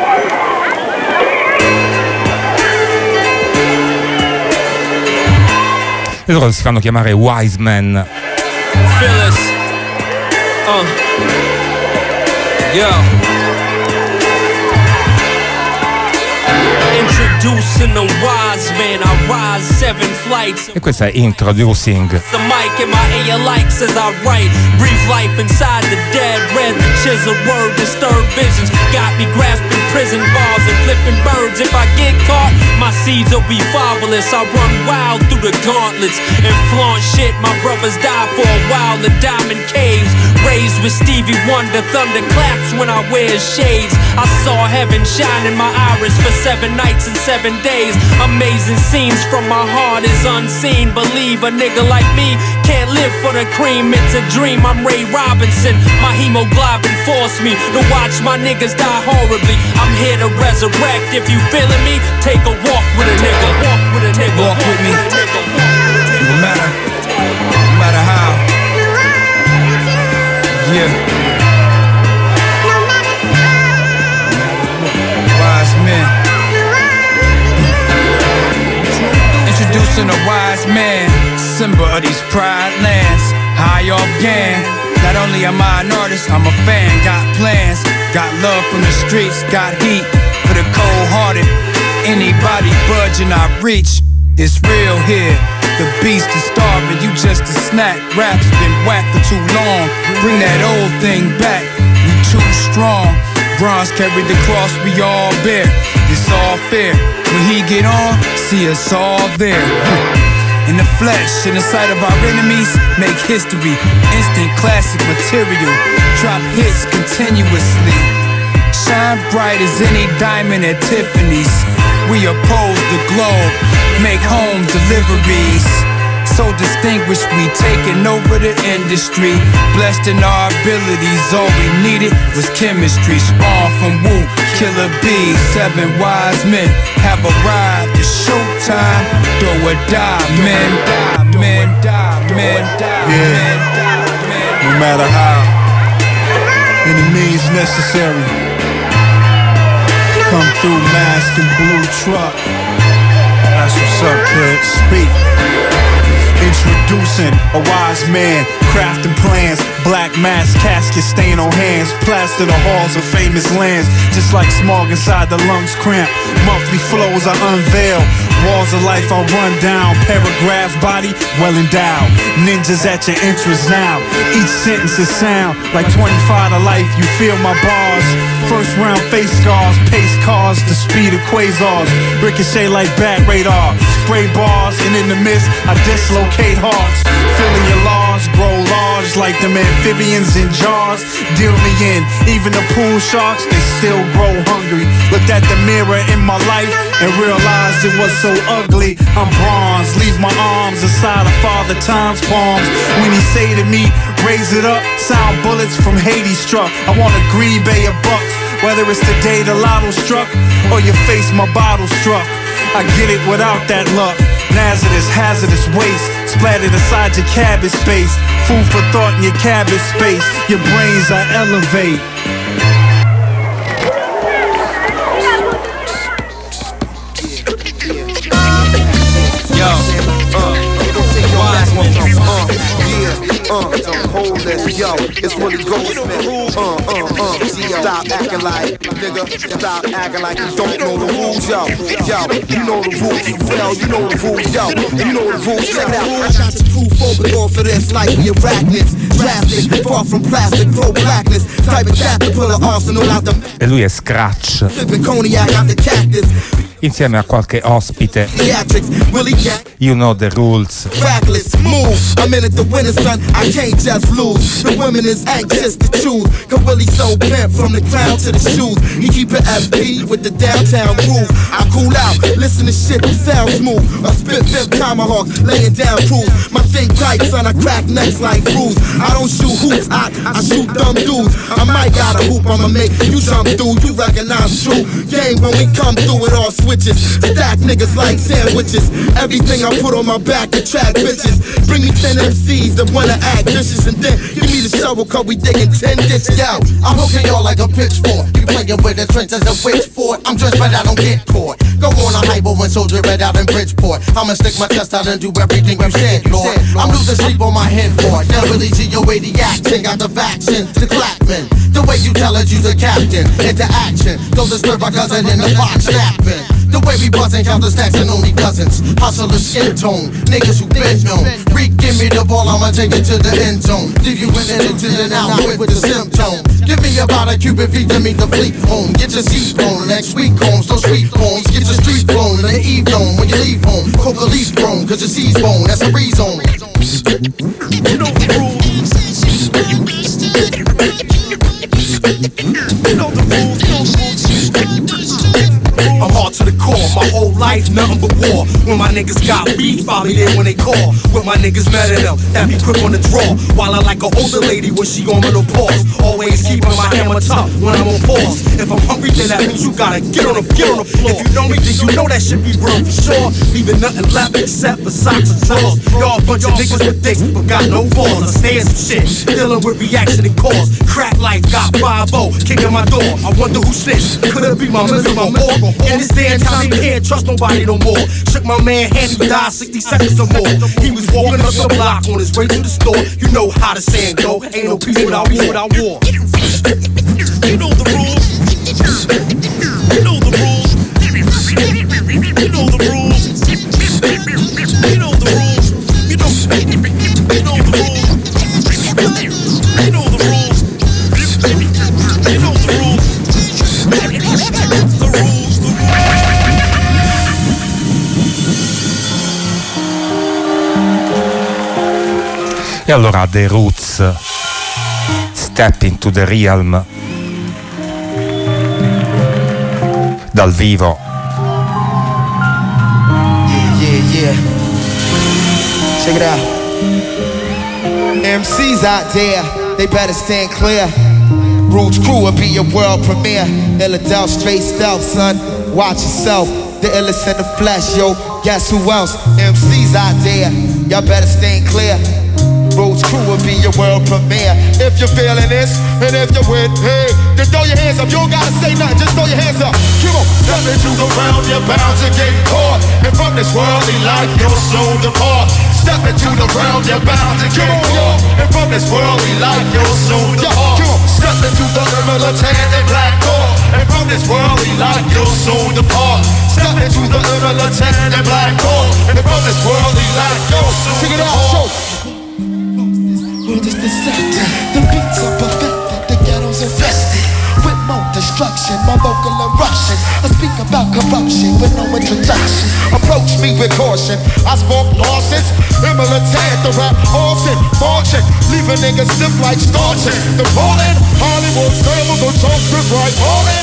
E loro si fanno chiamare Wise Men. Phyllis. Uh. Yo. Introducing the wise man, I rise seven flights. E questa è Introducing. The mic in my ear likes as I write. Brief life inside the dead, read the chisel word, disturbed visions. Got me grasping prison bars and flipping birds. If I get caught, my seeds will be fatherless. I run wild through the gauntlets and flaunt shit. My brothers died for a while in diamond caves. Raised with Stevie Wonder, thunder claps when I wear shades. I saw heaven shine in my iris for seven nights and seven days. Amazing scenes from my heart is unseen. Believe a nigga like me can't live for the cream. It's a dream, I'm Ray Robinson. My hemoglobin forced me to watch my niggas die horribly. I'm here to resurrect. If you feeling me, take a walk with a nigga. Walk with a nigga. Walk with me. No matter, no matter how. Yeah. Wise men. Introducing a wise man, symbol of these pride lands. High off gang. Not only am I an artist, I'm a fan. Got plans, got love from the streets, got heat for the cold-hearted. Anybody budging, I reach. It's real here. The beast is starving, you just a snack. Rap's been whacked for too long. Bring that old thing back. We too strong. Bronze carried the cross we all bear. It's all fair. When he get on, see us all there. In the flesh, in the sight of our enemies, make history. Instant classic material. Drop hits continuously. Shine bright as any diamond at Tiffany's. We oppose the globe, make home deliveries. So distinguished, we taking over the industry. Blessed in our abilities, all we needed was chemistry. Spawn from Wu, Killer Bees. Seven wise men have arrived. It's showtime, do or die, men. Men, men, men. No matter how, any means necessary. Come through, mask and blue truck. That's what's up, kid. Speak. Introducing a wise man, crafting plans. Black mask, casket stain on hands. Plaster the halls of famous lands. Just like smog inside the lungs cramp. Monthly flows I unveil. Walls of life I'll run down. Paragraph body well endowed. Ninjas at your entrance now. Each sentence is sound like twenty-five to life. You feel my bars. First round face scars. Pace cars. The speed of quasars. Ricochet like bat radar. Spray bars and in the mist I dislocate hearts. Filling your laws. Grow large like them amphibians in jars. Deal me in. Even the pool sharks, they still grow hungry. Looked at the mirror in my life and realized it was so ugly. I'm bronze, leave my arms inside of Father Time's palms. When he say to me, raise it up, sound bullets from Haiti struck. I want a Green Bay of bucks, whether it's the day the lotto struck or your face my bottle struck. I get it without that luck. Nazardous, hazardous waste splattered inside your cabbage space. Food for thought in your cabbage space. Your brains I elevate. Yo, uh, wise one, uh, yeah, uh, hold this, yo, it's Willie Goldsmith, uh, uh, uh, stop acting like, nigga, stop acting like you don't know the rules, yo, yo, you know the rules, well, you know the rules, yo, you know the rules, check it out, I got the crew focused on for this like we arachnids, drastic, far from plastic, pro blackness, type of caterpillar arsenal out the, e lui è Scratch, flipping cognac out the cactus, insieme a qualche ospite. You know the rules. Reckless move, I'm in it to win it, son. I can't just lose. The women is anxious to choose. Cause Willie so bent from the crown to the shoes. He keep it S P with the downtown groove. I cool out, listen to shit that sounds smooth. A spit fifth tomahawk, laying down crews. My thing tight, son, I crack necks like crews. I don't shoot hoops, I, I shoot dumb dudes. I might got a hoop, I'ma make you jump through. You recognize true game when we come through it all switches. Stack niggas like sandwiches. Everything I put on my back attract bitches. Bring me ten M Cs that wanna act vicious, and then give me the shovel cause we digging ten ditches out. I'm hooking y'all like a pitchfork. You playing with the trench as a witch fort. I'm dressed but I don't get caught. Go on a hypo when soldier red out in Bridgeport. I'ma stick my chest out and do everything you said, Lord. I'm losing sleep on my headboard. Now really G O A the action. Got the vaccine to Clapman. The way you tell it, you's a captain. Into action. Don't disturb my cousin in the box snapping. The way we buzzing, count the stacks and only dozens. Hustlers skin tone, niggas who been known. Reek, give me the ball, I'ma take it to the end zone. Leave you in and into and out with, with the symptoms. Give me about a cubic feet to meet the fleet home. Get your seat blown, next sweet combs, those sweet poems. Get your street blown in the eve dome when you leave home. Coca leaf grown, cause your seed's bone, that's a rezone. You know the rules. You know the rules, you know the rules. I'm hard to the core, my whole life nothing but war. When my niggas got beef, I'll be there when they call. When my niggas mad at them, that be quick on the draw. While I like an older lady when she on menopause. Always keeping my hammer tough when I'm on pause. If I'm hungry, then that means you gotta get on the floor. If you know me, then you know that shit be real for sure. Leaving nothing left except for socks and drawers. Y'all a bunch of niggas with dicks, but got no balls. I stay in some shit, dealing with reaction and cause. Crack life got five oh, kicking my door. I wonder who snitched. Could it be my miserable whore? In this day and time, he can't trust nobody no more. Shook my man hand, he died sixty seconds or more. He was walking up the block on his way to the store. You know how the saying go, ain't no peace without war. Without war. You know the rules. You know the rules. You know the rules. You know the rules. You know the rules. You know the rules. You know the rules. You know the rules. E allora The Roots, Step into the Realm, dal vivo. Yeah, yeah, yeah. Check it out. M Cs out there, they better stand clear. Roots crew will be your world premiere. Illadelph, straight stealth, son. Watch yourself. The illest in the flesh, yo. Guess who else? M Cs out there, y'all better stand clear. Roots crew will be your world premiere. If you're feeling this, and if you're with, hey, then throw your hands up. You don't gotta say nothing, just throw your hands up. Come on, step into the realm, you're bound to get caught. And from this worldly life, your soul depart. Step into the realm, you're bound to get caught. And from this worldly life, you'll soon depart. Step into the militant and black door. And from this worldly life, you'll soon depart. Step into the militant and black door. And from this worldly life, you'll soon depart. Sing it out, show. World is deceptive. The beats are perfected, the ghetto's infested with more destruction, my vocal eruption. I speak about corruption with no introduction. Approach me with caution. I spoke nonsense. Militant, the rap Austin, marching, leaving niggas stiff like starching. The ballin', Hollywood stable, the jokers right ballin'.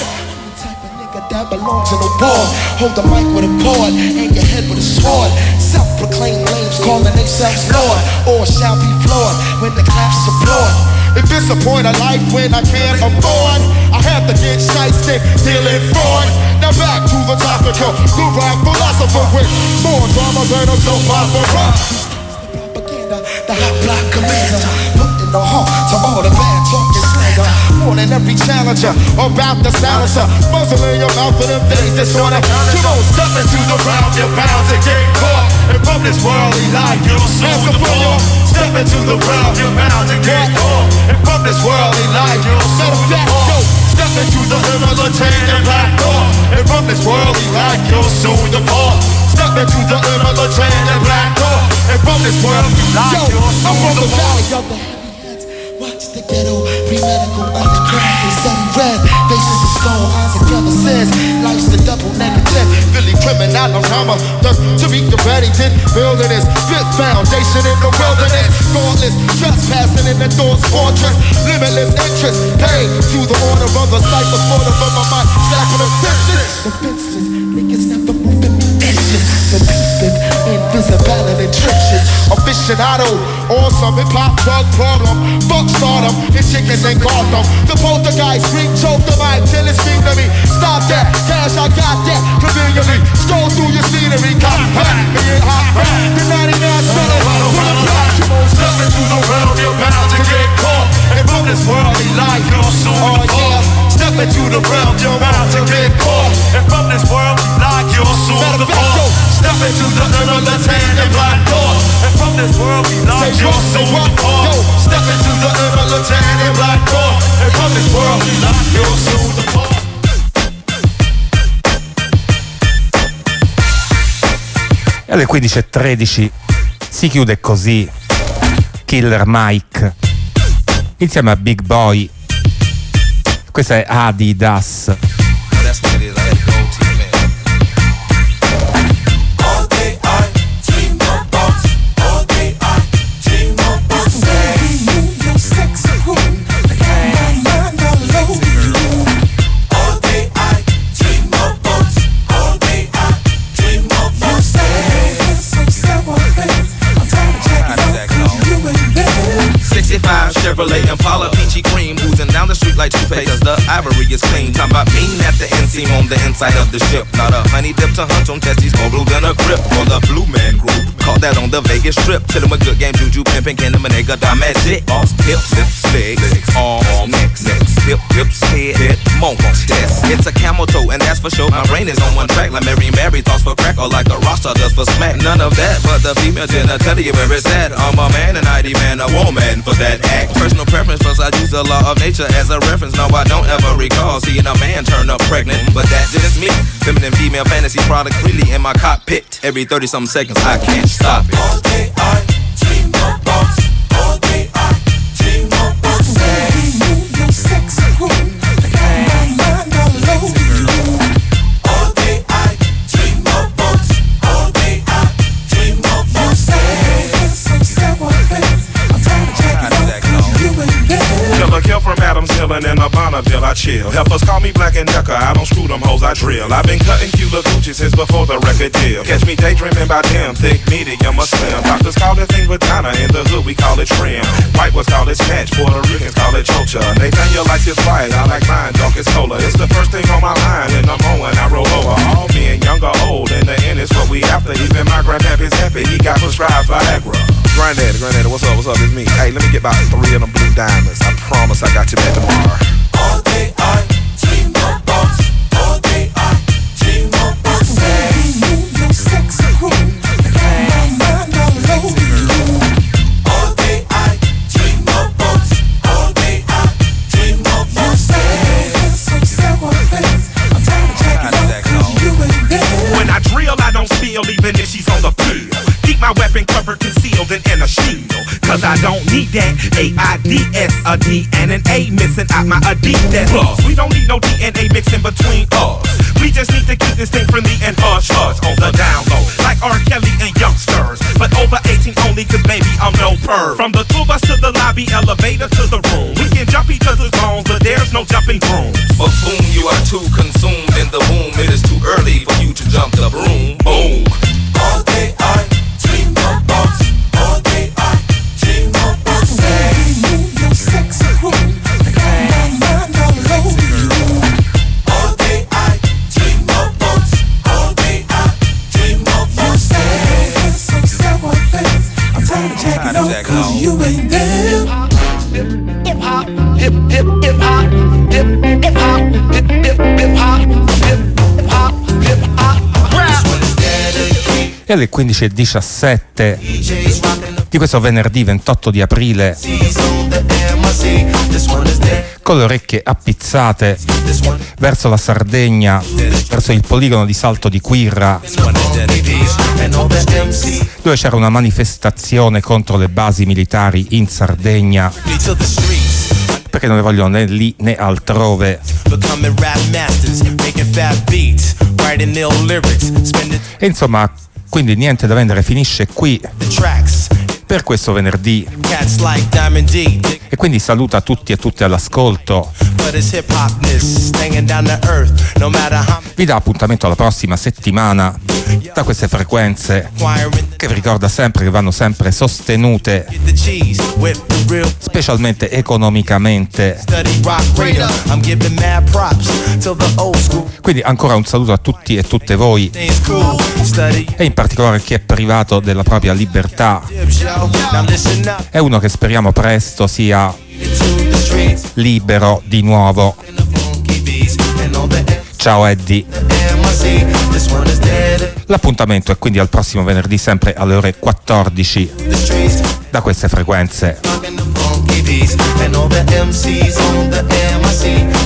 That belongs in the war. Hold the mic with a cord, aim your head with a sword. Self-proclaimed lames calling themselves Lord, or shall be floored when the claps applaud. It disappoint a life when I can't afford. I have to get shysted, dealing fraud. Now back to the topic of the rap philosopher with more drama than a soap opera. Propaganda, the hot block commander, putting the heart to all the bad talking slander. Warning every challenger about the silencer. Muzzle in your mouth for them days that's gonna. You don't step into the round, you're bound to get caught. And from this worldly life, you'll soon depart. Step into the round, you're bound to get caught. And from this worldly life, you'll soon depart. Step into the militant and black door. And from this worldly life, you'll soon depart. Step into the militant and black door. And from this worldly life, you'll soon depart. Watch the ghetto, pre-medical underground. They study red, faces of stone, eyes of brother says life's the double negative. Billy criminal drama, the Tariq Reddington building his fifth foundation in the wilderness. Thoughtless, trespassing in the thoughts fortress. Limitless interest, paid to the order of the cypher for the my mind, stacking of sisters. Defenseless, niggas never moving me inches. The beefing, invisible and trenches. Aficionado, awesome hip-hop drug problem. Fuck stardom, and chickens ain't Gotham. The poltergeist, freak, choke the mic till it scream to me. Stop that, cash I got that, conveniently. Stroll through your scenery, cop back, me and hot back. The ninety-nine center, full of black. Step into the realm, you're bound to get caught. And from this worldly life, you'll soon oh, depart. Yeah. Step into the realm, you're bound to get caught. And from this worldly life, you'll soon depart. Step into the militant and black door. And from this worldly life, you'll soon depart. Step into the militant and black door. And from this worldly life, you'll soon depart. E alle quindici e tredici si chiude così Killer Mike insieme a Big Boy. Questa è Adidas. Chevrolet Impala, peachy cream, oozing down the street like toothpaste. Cause the ivory is clean. Talking about being at the inseam on the inside of the ship. Not a honey dip to hunt on testes, more blue than a grip. For the Blue Man Group, caught that on the Vegas Strip. Tell them a good game, juju, pimpin', can them a nigga, die magic. Boss, hips, hips, legs, arms, necks, necks, hip, hips, head, head, monk, chest. It's a camel toe, and that's for sure. My brain is on one track, like Mary Mary thoughts for crack, or like a roster does for smack. None of that, but the female genitalia where it's at. I'm a man and I demand a woman for that act. Personal preference, plus I use the law of nature as a reference. No, I don't ever recall seeing a man turn up pregnant, but that's just me. Feminine female fantasy product freely in my cockpit. Every thirty something seconds, I can't stop it. All day I dream about. All day I dream about. Move your sexy groove. I got my mind all over you. All day I dream about. All day I dream about. Some several things. I'm trying to check it out. You and me. Killer kill from Adams Hill and in a Bonneville I chill. Helpers call me Black and Decker, I don't screw them hoes, I drill. I've been cutting Cuba Gucci since before the record deal. Catch me daydreaming about them, thick, medium, or slim. Doctors call this thing vagina, in the hood we call it trim. White ones call it snatch, Puerto Ricans call it chocha. Nathaniel likes his white, I like mine, dark as cola. It's the first thing on my mind in the moment I roll over. All men, young or old, in the end it's what we after. Even my grandpappy's happy, he got prescribed Viagra. Granddaddy, granddaddy, what's up, what's up, it's me. Hey, let me get about three of them blue diamonds. I promise I got you back tomorrow. All day I dream about. All day I dream about. Move your sexy groove. I got my mind all over you. need that. A I D S, a D and an A missing out my Adidas. Plus, we don't need no D N A mixing between us. We just need to keep this thing friendly and hush hush on the down low, like R. Kelly and youngsters. But over eighteen only, cause baby, I'm no perv. From the tour bus to the lobby, elevator to the room. We can jump each other's bones, but there's no jumping broom. Buffoon, you are too consumed in the womb. It is too early for you to jump the broom. Boom. All day I dream about, all day I dream about sex. Move your sexy room, got my mind all over you. All day I dream about, all day I dream about sex. Some several things, I'm tired of jacking off, cause you ain't there. Hip hop, hip hip hip hop, hip hip hop, hip hip hip hop, hip hip hop, hip hop. E alle quindici e diciassette di questo venerdì ventotto di aprile, con le orecchie appizzate verso la Sardegna, verso il poligono di Salto di Quirra, dove c'era una manifestazione contro le basi militari in Sardegna, perché non le vogliono né lì né altrove. E insomma, quindi niente da vendere, finisce qui per questo venerdì. E quindi saluta tutti e tutte all'ascolto. Vi dà appuntamento alla prossima settimana da queste frequenze, che vi ricorda sempre che vanno sempre sostenute, specialmente economicamente. Quindi ancora un saluto a tutti e tutte voi, e in particolare chi è privato della propria libertà. È uno che speriamo presto sia libero di nuovo. Ciao Eddie. L'appuntamento è quindi al prossimo venerdì, sempre alle ore quattordici, da queste frequenze.